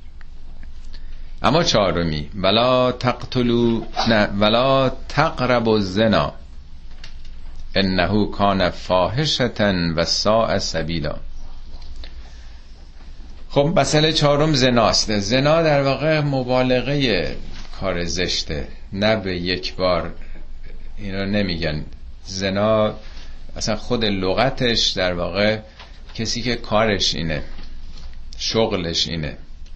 اما چهارمی، ولا تقتلوا نه ولا تقربوا الزنا انه کان فاحشة و ساء سبیلا. خب مسئله چهارم زناست. زنا در واقع مبالغه کار زشته، نه به یک بار. اینا نمیگن زنا، اصلا خود لغتش در واقع کسی که کارش اینه، شغلش اینه،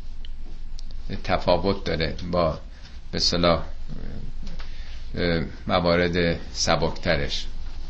تفاوت داره با به اصطلاح موارد سبکترش.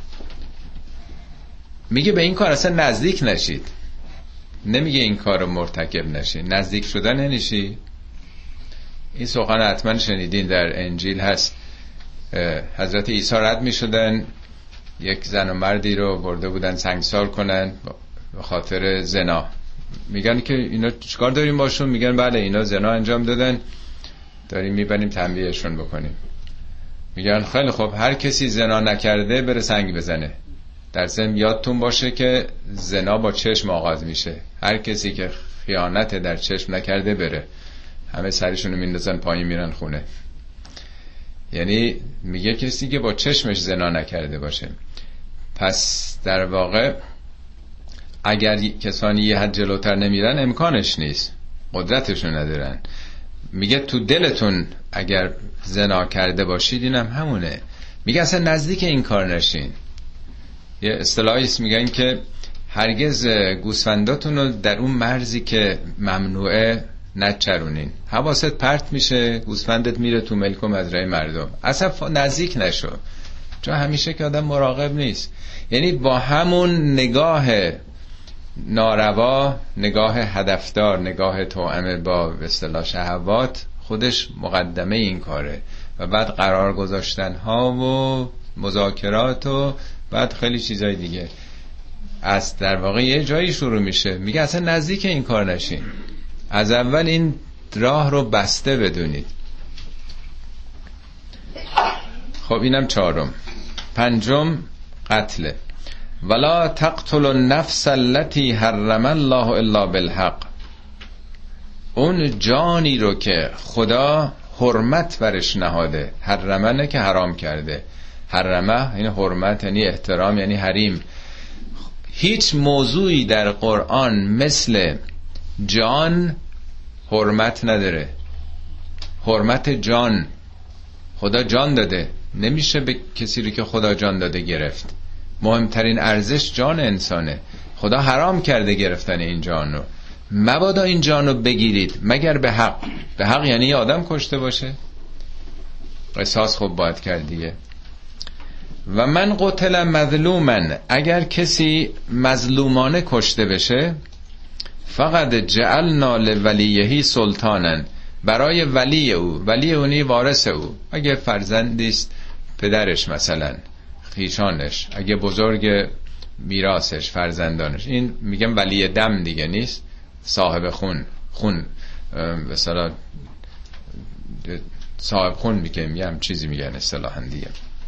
میگه به این کار اصلا نزدیک نشید، نمیگه این کار رو مرتکب نشی، نزدیک شدن نمیشی. این سخن حتما شنیدین، در انجیل هست. حضرت عیسی رد میشدن، یک زن و مردی رو برده بودن سنگسار کنن به خاطر زنا. میگن که اینا چیکار داریم باشون؟ میگن بله اینا زنا انجام دادن، داریم میبریم تنبیهشون بکنیم. میگن خیلی خب، هر کسی زنا نکرده بره سنگ بزنه. در ضمن یادتون باشه که زنا با چشم آغاز میشه، هر کسی که خیانت در چشم نکرده بره. همه سرشونو میندازن پایین میرن خونه. یعنی میگه کسی که با چشمش زنا نکرده باشه. پس در واقع اگر کسانی یه حد جلوتر نمیرن امکانش نیست، قدرتشون ندارن. میگه تو دلتون اگر زنا کرده باشید، اینم هم همونه. میگه اصلا نزدیک این کار نشین. یه اصطلاحی است میگن که هرگز گوسفنداتون رو در اون مرزی که ممنوعه نچرونین. حواست پرت میشه، گوسفندت میره تو ملک و مزرعه مردم. اصلا نزدیک نشو، چون همیشه که آدم مراقب نیست. یعنی با همون نگاه ناروا، نگاه هدفدار، نگاه توأم با به اصطلاح شهوات، خودش مقدمه این کاره. و بعد قرار گذاشتن ها و مذاکرات و بعد خیلی چیزای دیگه. از در واقع یه جایی شروع میشه. میگه اصلا نزدیک این کار نشین، از اول این راه رو بسته بدونید. خب اینم چهارم. پنجم قتل. ولا تقتل النفس التي حرم الله الا بالحق. اون جانی رو که خدا حرمت برش نهاده، حرمنه که حرام کرده، حرمه یعنی حرمت، یعنی احترام، یعنی حریم. هیچ موضوعی در قرآن مثل جان حرمت نداره. حرمت جان، خدا جان داده، نمیشه به کسی رو که خدا جان داده گرفت. مهمترین ارزش جان انسانه. خدا حرام کرده گرفتن این جان رو. مبادا این جان رو بگیرید مگر به حق. به حق یعنی یه آدم کشته باشه، قصاص خب باید کرد دیگه. و من قتل مظلومن، اگر کسی مظلومانه کشته بشه، فقط جعلنا لولیه سلطانن، برای ولی او، ولی اونی وارث او، اگه فرزندیست پدرش مثلا، خیشانش، اگه بزرگ میراثش، فرزندانش، این میگم ولی دم دیگه نیست، صاحب خون، خون مثلا صاحب خون میگم، یه هم چیزی میگن اصطلاحاً دیگه.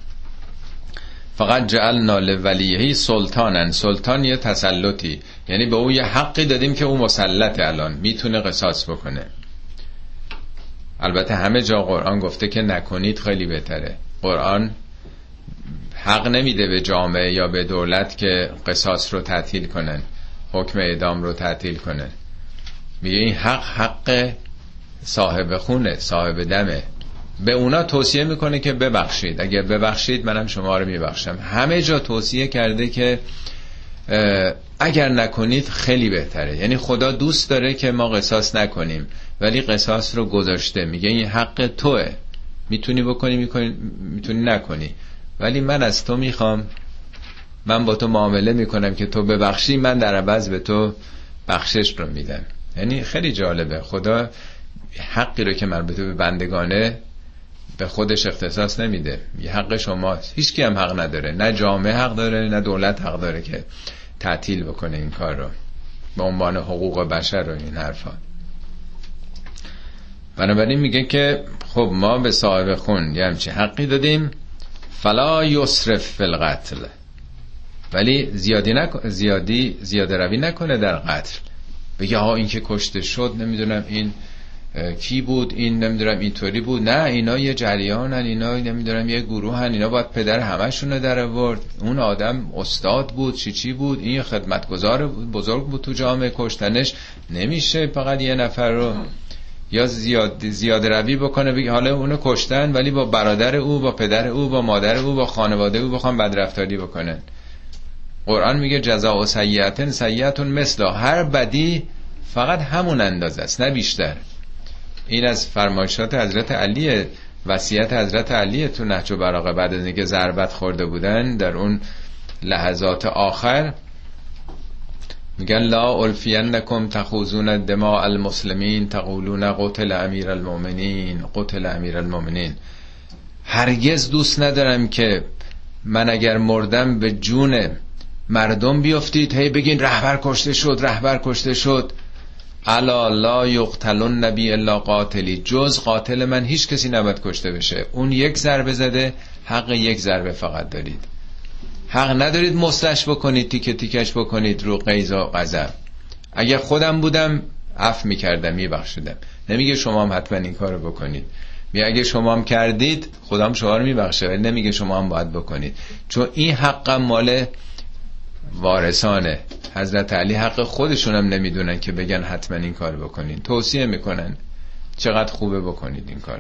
فقط جعلنا لولیه سلطانن، سلطان یه تسلطی، یعنی به او یه حقی دادیم که او مسلطه، الان میتونه قصاص بکنه. البته همه جا قرآن گفته که نکنید خیلی بهتره. قرآن حق نمیده به جامعه یا به دولت که قصاص رو تعطیل کنن، حکم اعدام رو تعطیل کنن. میگه این حق حق صاحب خونه، صاحب دمه. به اونا توصیه میکنه که ببخشید، اگر ببخشید منم شما رو میبخشم. همه جا توصیه کرده که اگر نکنید خیلی بهتره. یعنی خدا دوست داره که ما قصاص نکنیم، ولی قصاص رو گذاشته، میگه این حق توه، میتونی بکنی، میکنی، میتونی نکنی، ولی من از تو میخوام، من با تو معامله میکنم که تو ببخشی، من در عوض به تو بخشش رو میدم. یعنی خیلی جالبه، خدا حقی رو که مربوط به بندگانه به خودش اختصاص نمیده، یه حق شماست. هیچ کی هم حق نداره، نه جامعه حق داره، نه دولت حق داره که تعطیل بکنه این کار رو به عنوان حقوق بشر و این حرفا. بنابراین میگه که خب ما به صاحب خون یه همچین حقی دادیم، فلا یسرف فی القتل، ولی زیادی نکن، زیادی زیاده روی نکنه در قتل. بگه ها این که کشته شد نمیدونم این کی بود، این نمیدونم اینطوری بود، نه اینا یه جریانن، اینا نمیدونم یه گروهن، اینا باید پدر همشون در آورد، اون آدم استاد بود، چی چی بود، این خدمتگزار بزرگ بود تو جامعه، کشتنش نمیشه فقط یه نفر رو. یا زیاد زیاده روی بکنه، بگه حالا اونو کشتن ولی با برادر او، با پدر او، با مادر او، با خانواده او بخوام بدرفتاری بکنن. قرآن میگه جزاء سیئة سیئة مثلها، هر بدی فقط همون اندازه است نه بیشتر. این از فرمایشات حضرت علی، وصیت حضرت علی تو نهج البلاغه، بعد از اینکه ضربت خورده بودن در اون لحظات آخر میگن لا الفینکم تخوضون دماء المسلمین تقولون قتل امیر المؤمنین، قتل امیر المؤمنین. هرگز دوست ندارم که من اگر مردم به جون مردم بیفتید هی بگین رهبر کشته شد، رهبر کشته شد. الا لا یقتل النبی الا قاتلی، جز قاتل من هیچ کسی نباید کشته بشه. اون یک ضربه زده، حق یک ضربه فقط دارید، حق ندارید مصلش بکنید، تیکه تیکش بکنید رو غیظ و غضب. اگه خودم بودم عفو میکردم، میبخشیدم. نمیگه شما هم حتما این کارو بکنید، میگه اگه شما هم کردید خودم شما رو میبخشه، ولی نمیگه شما هم باید بکنید، چون این حق مال وارثانه. حضرت علی حق خودشون هم نمیدونن که بگن حتما این کار بکنین، توصیه میکنن چقدر خوبه بکنید این کارو.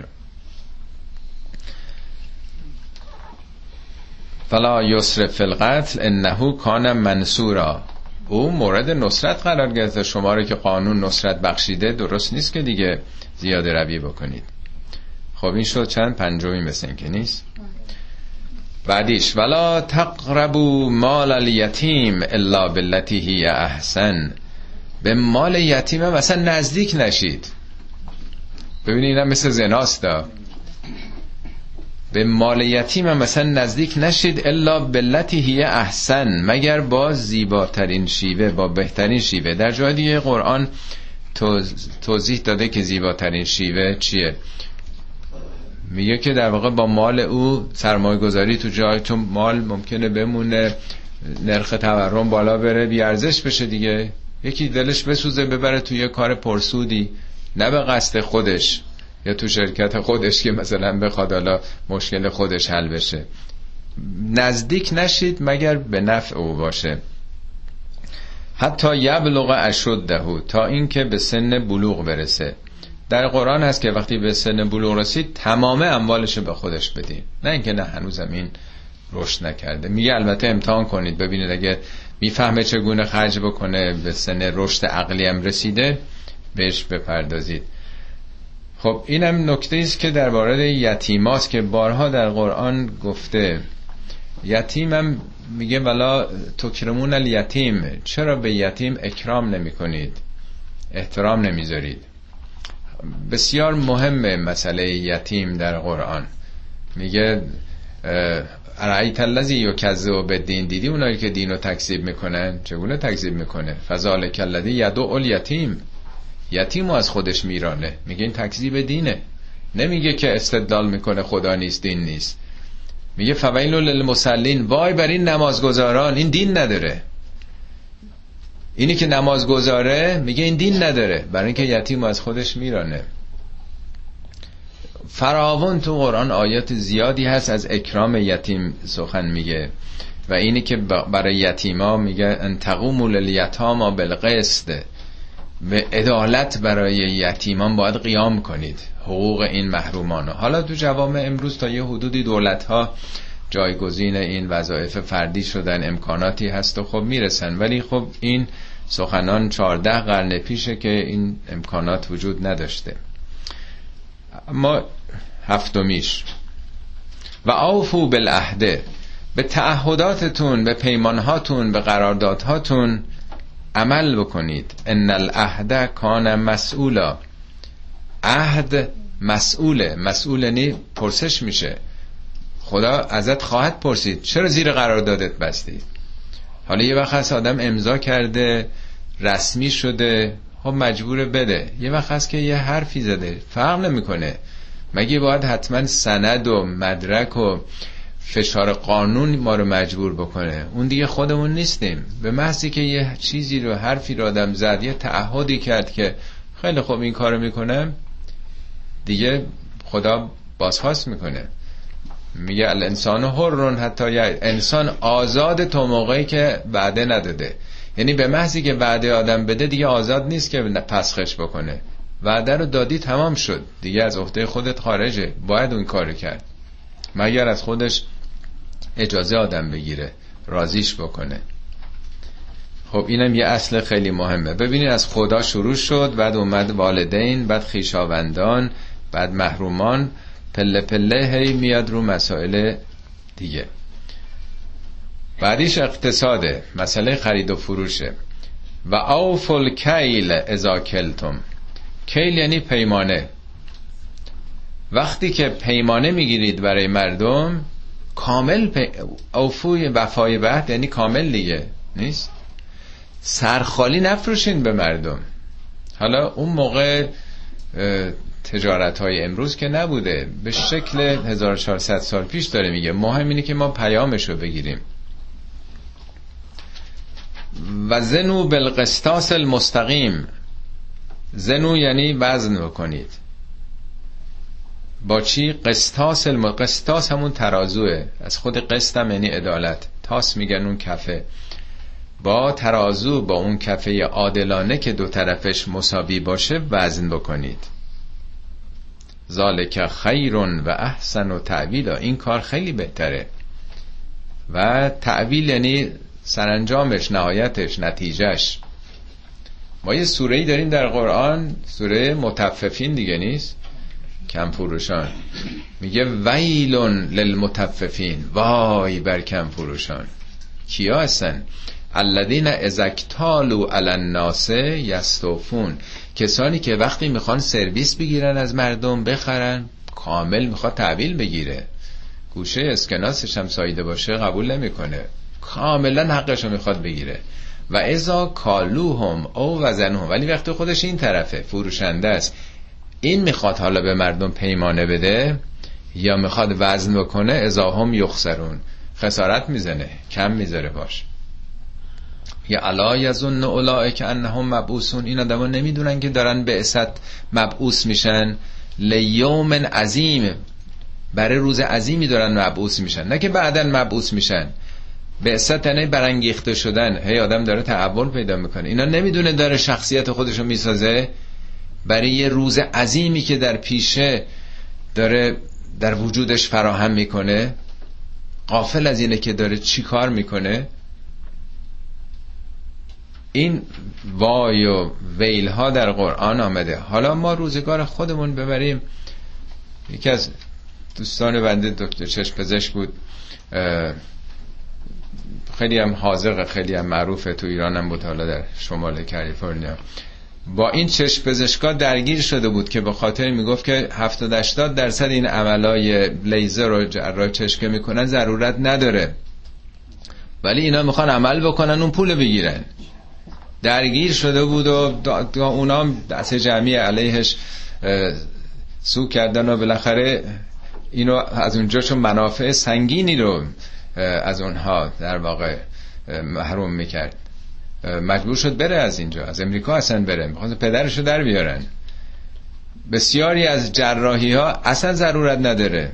فلا یسرف فی القتل انه کان منصورا، او مورد نصرت قرار گرفته. شما رو که قانون نصرت بخشیده، درست نیست که دیگه زیاده روی بکنید. خب این شد چند؟ پنجمی مثل این که نیست. بعدیش ولا تقربوا مال الیتیم الا بالتی هی احسن، به مال یتیم مثلا نزدیک نشید. ببینید اینا مثل زناستا، به مال یتیم مثلا نزدیک نشید الا بالتی هی احسن، مگر با زیباترین شیوه، با بهترین شیوه. در جای دیگه قرآن توضیح داده که زیباترین شیوه چیه. میگه که در واقع با مال او سرمایه گذاری تو جای، چون مال ممکنه بمونه، نرخ تورم بالا بره، بیارزش بشه دیگه. یکی دلش بسوزه ببره توی یه کار پرسودی، نه به قصد خودش، یا تو شرکت خودش که مثلا بخواد حالا مشکل خودش حل بشه. نزدیک نشید مگر به نفع او باشه. حتی یبلغ اشده، تا این که به سن بلوغ برسه. در قرآن هست که وقتی به سن بلوغ رسید تمام اموالش به خودش بدین، نه اینکه نه هنوزم این رشد نکرده. میگه البته امتحان کنید ببینید اگه میفهمه چگونه خرج بکنه، به سن رشد عقلی هم رسیده، بهش بپردازید. خب اینم نکته است که درباره یتیماست که بارها در قرآن گفته. یتیمم میگه ولا تکرمون الیتیم، چرا به یتیم اکرام نمی کنید، احترام نمیذارید. بسیار مهمه مسئله یتیم در قرآن. میگه ارایت الذی یکذب بالدین، دیدی اونایی که دینو تکذیب میکنن چگونه تکذیب میکنه؟ فذلک الذی یدعو الیتیم، یتیمو از خودش میرانه. میگه این تکذیب دینه، نمیگه که استدلال میکنه خدا نیست دین نیست. میگه فویل للمصلین، وای بر این نمازگزاران، این دین نداره. اینی که نمازگزاره میگه این دین نداره، برای اینکه یتیمو از خودش میرانه. فراوان تو قرآن آیات زیادی هست از اکرام یتیم سخن میگه. و اینی که برای یتیما میگه ان تقوموا للیتاما بالقسط، به عدالت برای یتیمان باید قیام کنید، حقوق این محرومان. حالا تو جوامع امروز تا یه حدودی دولت ها جایگزین این وظایف فردی شدن، امکاناتی هست و خب میرسن، ولی خب این سخنان چهارده قرن پیشه که این امکانات وجود نداشته. اما هفتمیش و اوفو بالعهد، به تعهداتتون، به پیمانهاتون، به قراردادهاتون عمل بکنید. ان العهد کان مسئولا، عهد مسئوله، مسئول نی پرسش میشه، خدا ازت خواهد پرسید چرا زیر قراردادت بستی. حالا یه وقت هست آدم امضا کرده رسمی شده، خب مجبوره بده. یه وقت هست که یه حرفی زده، فرق نمیکنه. مگه باید حتما سند و مدرک و فشار قانون ما رو مجبور بکنه؟ اون دیگه خودمون نیستیم. به محضی که یه چیزی رو، حرفی رو آدم زد، یه تعهدی کرد که خیلی خوب این کارو میکنم، دیگه خدا بازخواست میکنه. میگه الانسان حرٌ حتی یا انسان آزاد تا موقعی که وعده نداده. یعنی به محضی که وعده آدم بده دیگه آزاد نیست که پسخش بکنه. وعده رو دادی تمام شد، دیگه از عهده خودت خارجه، باید اون کارو کرد، مگر از خودش اجازه آدم بگیره، راضیش بکنه. خب اینم یه اصل خیلی مهمه. ببینید از خدا شروع شد، بعد اومد والدین، بعد خویشاوندان، بعد محرومان، پله پله هی میاد رو مسائل دیگه. بعدیش اقتصاده، مسئله خرید و فروشه. و اوفوا الکیل اذا کلتم، کیل یعنی پیمانه. وقتی که پیمانه میگیرید برای مردم، کامل پی... اوفوی وفای بعد یعنی کامل دیگه نیست. سرخالی نفروشین به مردم. حالا اون موقع تجارت های امروز که نبوده، به شکل هزار و چهارصد سال پیش داره میگه. مهم اینه که ما پیامشو بگیریم. و زنو بالقسطاس المستقیم، زنو یعنی وزن بکنید. با چی؟ قسطاس الم... قسطاس همون ترازوه، از خود قسط هم یعنی عدالت، تاس میگن اون کفه. با ترازو، با اون کفه عادلانه که دو طرفش مساوی باشه وزن بکنید. ذالک خیر و احسن و تعویلا، این کار خیلی بهتره. و تعویل یعنی سرانجامش، نهایتش، نتیجهش. ما یه سوره‌ای داریم در قرآن، سوره مطففین دیگه نیست، کم فروشان. میگه ویلون للمطففین، وای بر کم فروشان. کیا هستن؟ الذین اذا اکتالوا علی الناس یستوفون، کسانی که وقتی میخوان سرویس بگیرن از مردم، بخرن، کامل میخواد تحویل بگیره، گوشه اسکناسش هم سایده باشه قبول نمیکنه، کاملا حقشو میخواد بگیره. و اذا کالوهم او وزنهم، ولی وقتی خودش این طرفه، فروشنده است، این میخواد حالا به مردم پیمانه بده یا میخواد وزن بکنه، اذا هم یخسرون، خسارت میزنه، کم میذاره باش. یا الا یظن اولئک انهم مبعوثون، این آدما نمیدونن که دارن بعثت مبعوث میشن، لیوم عظیم، برای روز عظیمی دارن مبعوث میشن، نه که بعداً مبعوث میشن. بعثت یعنی برانگیخته شدن، هی آدم داره تحول پیدا میکنه. اینا نمیدونه داره شخصیت خودشو میسازه برای یه روز عظیمی که در پیشه داره در وجودش فراهم میکنه. غافل از اینه که داره چی کار میکنه. این وای و ویل ها در قرآن آمده. حالا ما روزگار خودمون ببریم. یکی از دوستان بنده دکتر چشم پزشک بود، خیلی هم حاذق، خیلی هم معروفه، تو ایران هم بود، حالا در شمال کالیفرنیا. با این چشم پزشکا درگیر شده بود که به خاطر میگفت که هفتاد هشتاد درصد این عملای لیزر و جراح چشم که میکنن ضرورت نداره، ولی اینا میخوان عمل بکنن اون پول بگیرن. درگیر شده بود و اونا دست جمعی علیهش سو کردن و بالاخره اینو از اونجا چون منافع سنگینی رو از اونها در واقع محروم میکرد، مجبور شد بره از اینجا، از امریکا اصلا بره، میخواست پدرشو در بیارن. بسیاری از جراحی ها اصلا ضرورت نداره،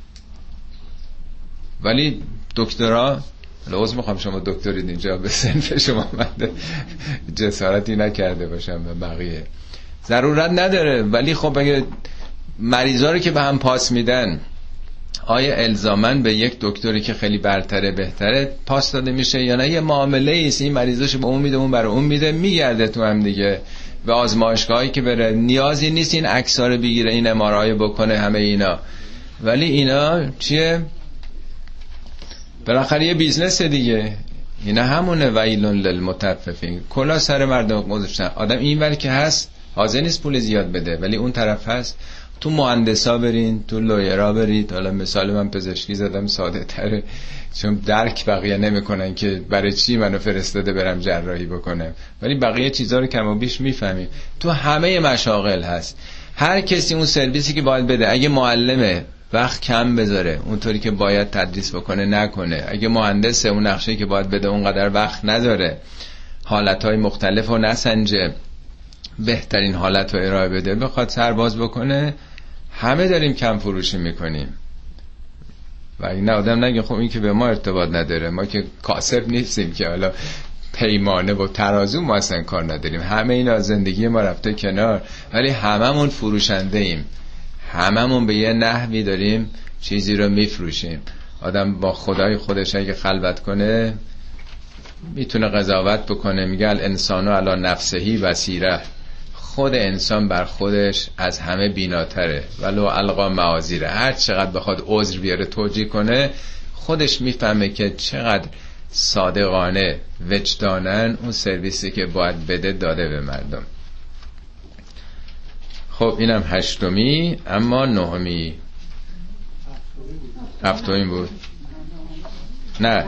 ولی دکترا، لازم میخوام شما دکترید اینجا به صنف شما من جسارتی نکرده باشم به بقیه، ضرورت نداره. ولی خب اگه مریضا رو که به هم پاس میدن، آیا الزامن به یک دکتری که خیلی برتره بهتره پاس داده میشه یا نه؟ یه معامله ایست، این مریضاشو به اون میده، اون برای اون میده، میگرده تو هم دیگه. به آزمایشگاهی که بره نیازی نیست این عکس‌ها رو بگیره، این ام آر آی بکنه، همه اینا. ولی اینا چیه؟ بالاخره یه بیزنس دیگه. اینا همونه ویل للمطففین، کلا سر مردم گذاشتن. آدم این ور که هست حاضر نیست پول زیاد بده، ولی اون طرف هست. تو مهندسا برین، تو لویرا برید. حالا مثال من پزشکی زدم ساده تره چون درک بقیه نمیکنن که برای چی منو فرستاده برم جراحی بکنم، ولی بقیه چیزا رو کم و بیش میفهمیم. تو همه مشاغل هست. هر کسی اون سرویسی که باید بده. اگه معلمه وقت کم بذاره، اونطوری که باید تدریس بکنه نکنه. اگه مهندسه اون نقشه که باید بده اونقدر وقت نداره، حالتهای مختلف رو نسنجه، بهترین حالت رو ارائه بده، بخواد سرباز بکنه. همه داریم کم فروشی میکنیم و این آدم نگه خب این که به ما ارتباط نداره، ما که کاسب نیستیم که حالا پیمانه و ترازو ما اصلا کار نداریم. همه این از زندگی ما رفته کنار، ولی هممون فروشنده ایم، هممون به یه نحوی داریم چیزی رو میفروشیم. آدم با خدای خودش اگه خلوت کنه میتونه قضاوت بکنه. میگه الانسانو علی نفسهی بصیره، خود انسان بر خودش از همه بیناتره. ولو القا معاذیره، هر چقدر بخواد عذر بیاره توجیه کنه، خودش میفهمه که چقدر صادقانه وجدانن اون سرویسی که باید بده داده به مردم. خب اینم هشتمی. اما نهمی هفتمی بود نه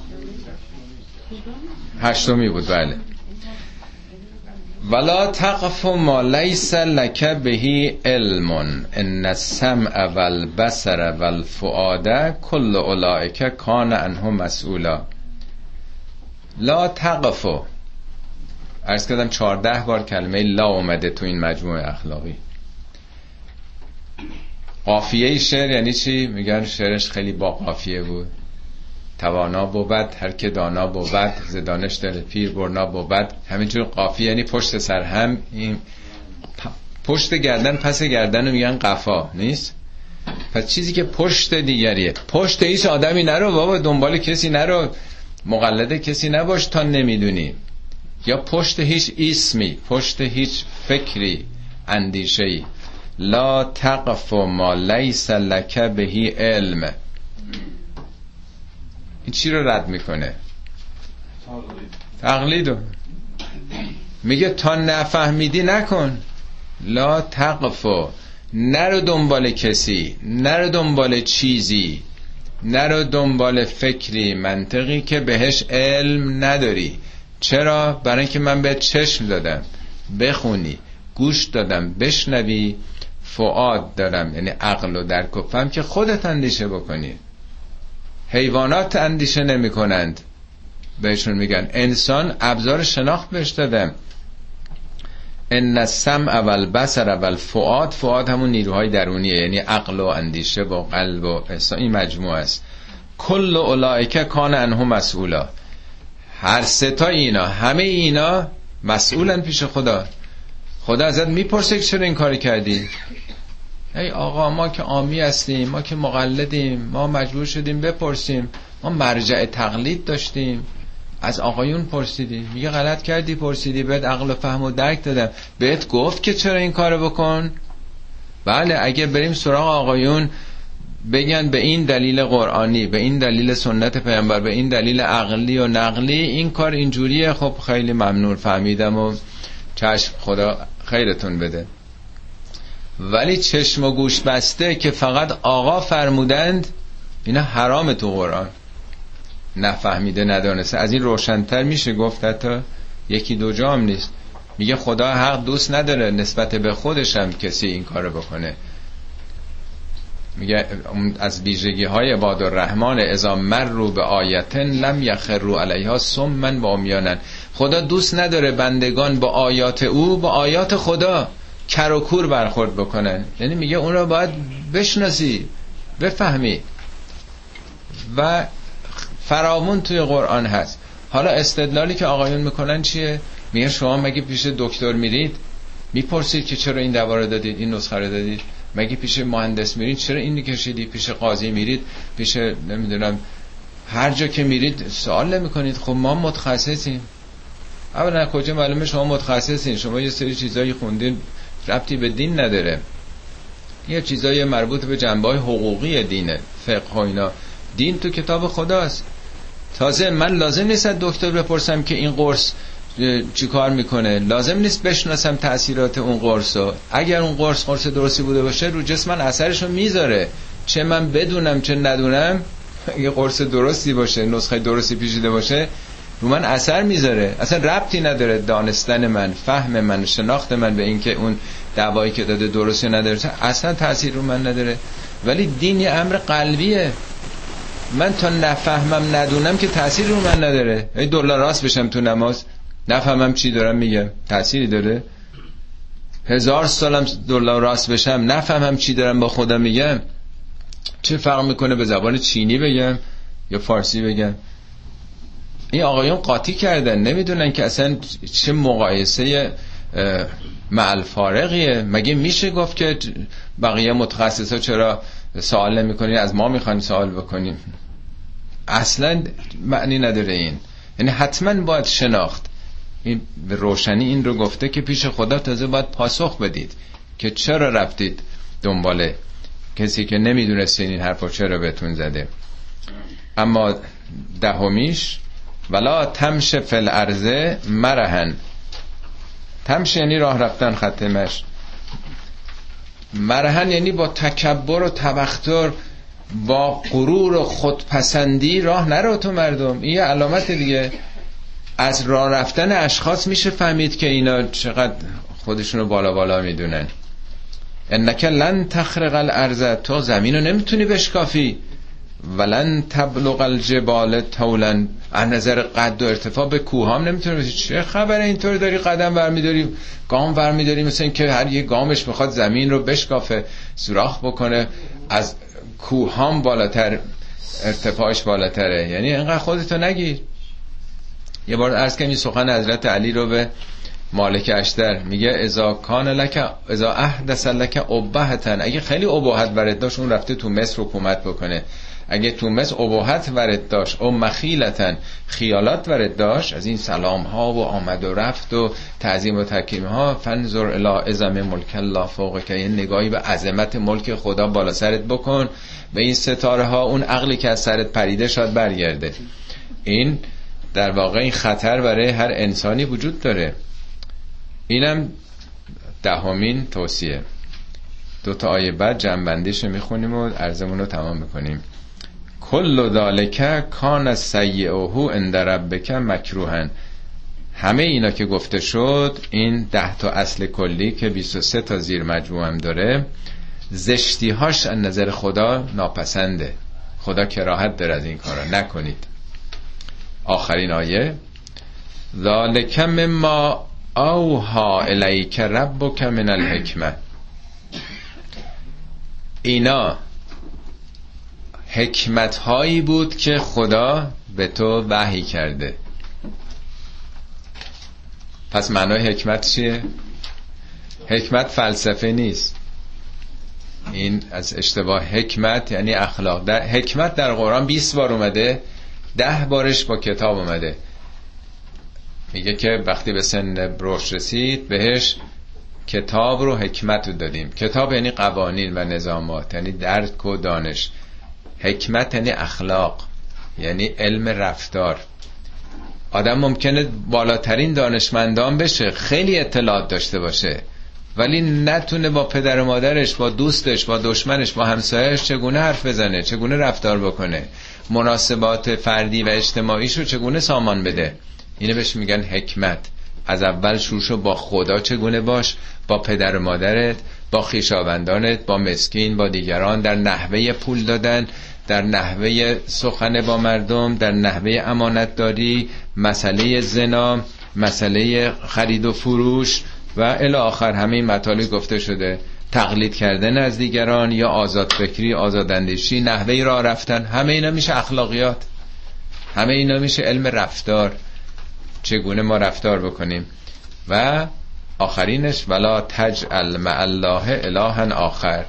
هشتمی بود بله. ولا تقف ما لیس لک به علم ان السمع والبصر والفؤاد كل اولئک کان عنه مسئولا. لا تقف، عرض کردم چهارده بار کلمه لا اومده تو این مجموعه اخلاقی. قافیه شعر یعنی چی؟ میگن شعرش خیلی با قافیه بود. توانا بود هر که دانا بود، ز دانش دل پیر برنا بود. همینجور قافیه یعنی پشت سر هم. این پشت گردن پس گردن رو میگن قفا نیست. پس چیزی که پشت دیگریه. پشت هیچ آدمی نرو بابا، دنبال کسی نرو، مقلد کسی نباش تا نمیدونی. یا پشت هیچ اسمی، پشت هیچ فکری، اندیشه‌ای. لا تقف ما لیس لک به علم. این چی رو رد میکنه؟ تقلیدو. میگه تا نفهمیدی نکن. لا تقف، نرو دنبال کسی، نرو دنبال چیزی، نرو دنبال فکری منطقی که بهش علم نداری. چرا؟ برای اینکه من به چشم دادم بخونی، گوش دادم بشنوی، فؤاد دارم یعنی عقل و درک و فهم که خودت اندیشه بکنی. حیوانات اندیشه نمی کنند، بهشون میگن انسان ابزار شناخت بهش دادم. ان السمع والبصر والفؤاد، فؤاد همون نیروهای درونیه یعنی عقل و اندیشه و قلب و احساس، این مجموعه است. کل اولئک کان عنه مسئولا. هر سه تا اینا، همه اینا مسئولن پیش خدا. خدا ازت میپرسه که چرا این کاری کردی. ای آقا ما که عامی هستیم، ما که مقلدیم، ما مجبور شدیم بپرسیم، ما مرجع تقلید داشتیم، از آقایون پرسیدی. میگه غلط کردی پرسیدی، بهت عقل و فهم و درک دادم، بهت گفت که چرا این کارو بکن. بله اگه بریم سراغ آقایون بگن به این دلیل قرآنی، به این دلیل سنت پیامبر، به این دلیل عقلی و نقلی این کار اینجوریه، خب خیلی ممنون فهمیدم و چشم خدا خیرتون بده. ولی چشم و گوش بسته که فقط آقا فرمودند، اینا حرام تو قرآن. نفهمیده ندانسته، از این روشن‌تر میشه گفت، حتی یکی دو جا هم نیست. میگه خدا حق دوست نداره نسبت به خودش هم کسی این کارو بکنه. میگه از ویژگی های عباد الرحمن اذا مروا به آیه لم یخروا علیها صما و عمیانا. خدا دوست نداره بندگان با آیات او، با آیات خدا کر و کور برخورد بکنن. یعنی میگه اون رو باید بشناسی، بفهمی. و فراوون توی قرآن هست. حالا استدلالی که آقایون میکنن چیه؟ میگه شما مگه پیش دکتر میرید میپرسید که چرا این دوا رو دادید، این نسخه رو دادید؟ مگه پیش مهندس میرید چرا این کشیدی؟ پیش قاضی میرید، پیش نمیدونم هر جا که میرید سوال نمیکنید؟ خب ما متخصصیم. اولا کجا معلومه شما متخصصین؟ شما یه سری چیزایی خوندین ربطی به دین نداره، یه چیزایی مربوط به جنبه‌های حقوقی دینه، فقه و اینا. دین تو کتاب خداست. تازه من لازم نیست دکتر بپرسم که این قرص چی کار میکنه، لازم نیست بشناسم تأثیرات اون قرصو. اگر اون قرص قرص درستی بوده باشه رو جسم من اثرشو میذاره، چه من بدونم چه ندونم. اگه قرص درستی باشه، نسخه درستی پیچیده باشه، رو من اثر میذاره. اصلا ربطی نداره دانستن من، فهم من، شناخت من به این که اون دوایی که داده درستی نداره، اصلا تأثیر رو من نداره. ولی دین یه امر قلبیه. من تا نفهمم ندونم که تأثیر رو من نداره. ای دلار راست بشم تو نماز نفهمم چی دارم میگم، تأثیری داره؟ هزار سالم دلار راست بشم نفهمم چی دارم با خودم میگم، چه فرق میکنه به زبان چینی بگم یا فارسی بگم؟ این آقایون قاطی کردن، نمیدونن که اصلا چه مقایسه مع الفارقیه. مگه میشه گفت که بقیه متخصصا چرا سوال نمیکنین، از ما میخواین سوال بکنیم؟ اصلا معنی نداره این. یعنی حتما باید شناخت. این به روشنی این رو گفته که پیش خدا تازه باید پاسخ بدید که چرا رفتید دنبال کسی که نمیدونستین این حرفو چرا بهتون زده. اما دهمیش ولا تمش فی الارض مرحن. تمش یعنی راه رفتن، ختمش. مرحن یعنی با تکبر و تبختر، با غرور و خودپسندی راه نرو تو مردم. این یه علامت دیگه. از راه رفتن اشخاص میشه فهمید که اینا چقدر خودشونو بالا بالا میدونن. انک لن تخرق الارض، تو زمینو نمیتونی بشکافی. ولن تبلغ الجبال طولا، از نظر قد و ارتفاع به کوه هم نمیتونی بشی. چه خبره اینطور داری قدم برمیداری، گام برمیداری، مثل این که هر یه گامش میخواد زمین رو بشکافه، سوراخ بکنه. از کوه هم بالاتر، ارتفاعش بالاتره. یعنی اینقدر خودتو نگیر. یه بار عرض کنم این سخن حضرت علی رو به مالک اشتر، میگه اذا کان لک اذا احدث لک ابهتن، اگه خیلی ابهت ورد داشت اون رفته تو مصر حکومت بکنه، اگه تو مصر ابهت ورد داشت او مخیلتن، خیالات ورد داشت از این سلام ها و آمد و رفت و تعظیم و تکریم ها، فنظر الی عظم ملک الله فوقک، یه نگاهی به عظمت ملک خدا بالا سرت بکن، به این ستاره ها اون عقلی که از سرت پریده شاد برگرده. این در واقع این خطر برای هر انسانی وجود داره. اینم دهمین توصیه. دو تا آیه بعد جنبندیش رو میخونیم و عرضمون رو تمام میکنیم. کل ذالک کان سیئه عند ربک مکروها. همه اینا که گفته شد، این ده تا اصل کلی که بیست و سه تا زیر مجموعه هم داره، زشتی هاش از نظر خدا ناپسنده. خدا کراهت داره از این کارا، نکنید. آخرین آیه ذالک مما اوها الیک ربک من الحکمه. اینا حکمت هایی بود که خدا به تو وحی کرده. پس معنای حکمت چیه؟ حکمت فلسفه نیست. این از اشتباه حکمت یعنی اخلاق. در حکمت در قرآن بیست بار اومده، ده بارش با کتاب اومده. میگه که وقتی به سن رشد رسید بهش کتاب رو حکمت رو دادیم. کتاب یعنی قوانین و نظامات، یعنی درک و دانش. حکمت یعنی اخلاق، یعنی علم رفتار. آدم ممکنه بالاترین دانشمندان بشه، خیلی اطلاعات داشته باشه، ولی نتونه با پدر و مادرش، با دوستش، با دشمنش، با همسایه‌اش چگونه حرف بزنه، چگونه رفتار بکنه، مناسبات فردی و اجتماعیشو چگونه سامان بده. اینه بهش میگن حکمت. از اول شروع با خدا چگونه باش، با پدر و مادرت، با خویشاوندانت، با مسکین، با دیگران، در نحوه پول دادن، در نحوه سخن با مردم، در نحوه امانت داری، مسئله زنا، مسئله خرید و فروش و الی آخر. همه این مطالب گفته شده. تقلید کردن از دیگران یا آزاد فکری، آزاداندیشی، نحوه راه رفتن، همه اینا میشه اخلاقیات، همه اینا میشه علم رفتار، چگونه ما رفتار بکنیم. و آخرینش ولا تجعل مع الله الها آخر.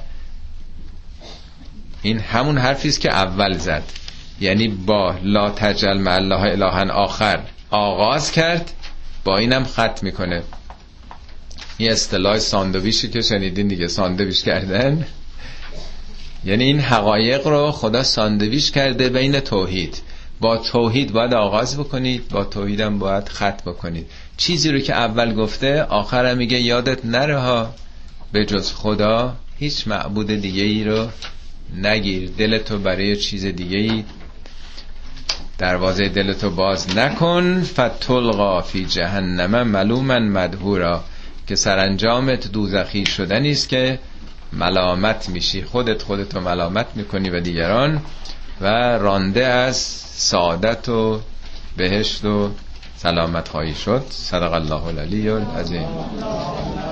این همون حرفی است که اول زد، یعنی با لا تجعل مع الله الها آخر آغاز کرد، با اینم ختم میکنه. این اصطلاح ساندویچی که شنیدین دیگه، ساندویچ کردن، یعنی این حقایق رو خدا ساندویچ کرده بین توحید. با توحید باید آغاز بکنید، با توحیدم باید ختم بکنید. چیزی رو که اول گفته آخرم میگه یادت نره ها، به جز خدا هیچ معبود دیگه ای رو نگیر، دلتو برای چیز دیگه ای، دروازه دلتو باز نکن. فتلقا فی جهنم ملوما مدحورا، که سرانجامت دوزخی شدنی است که ملامت میشی، خودت خودتو ملامت میکنی و دیگران، و رانده از سعادت و بهشت و سلامت خواهی شد. صدق الله العلی العظیم.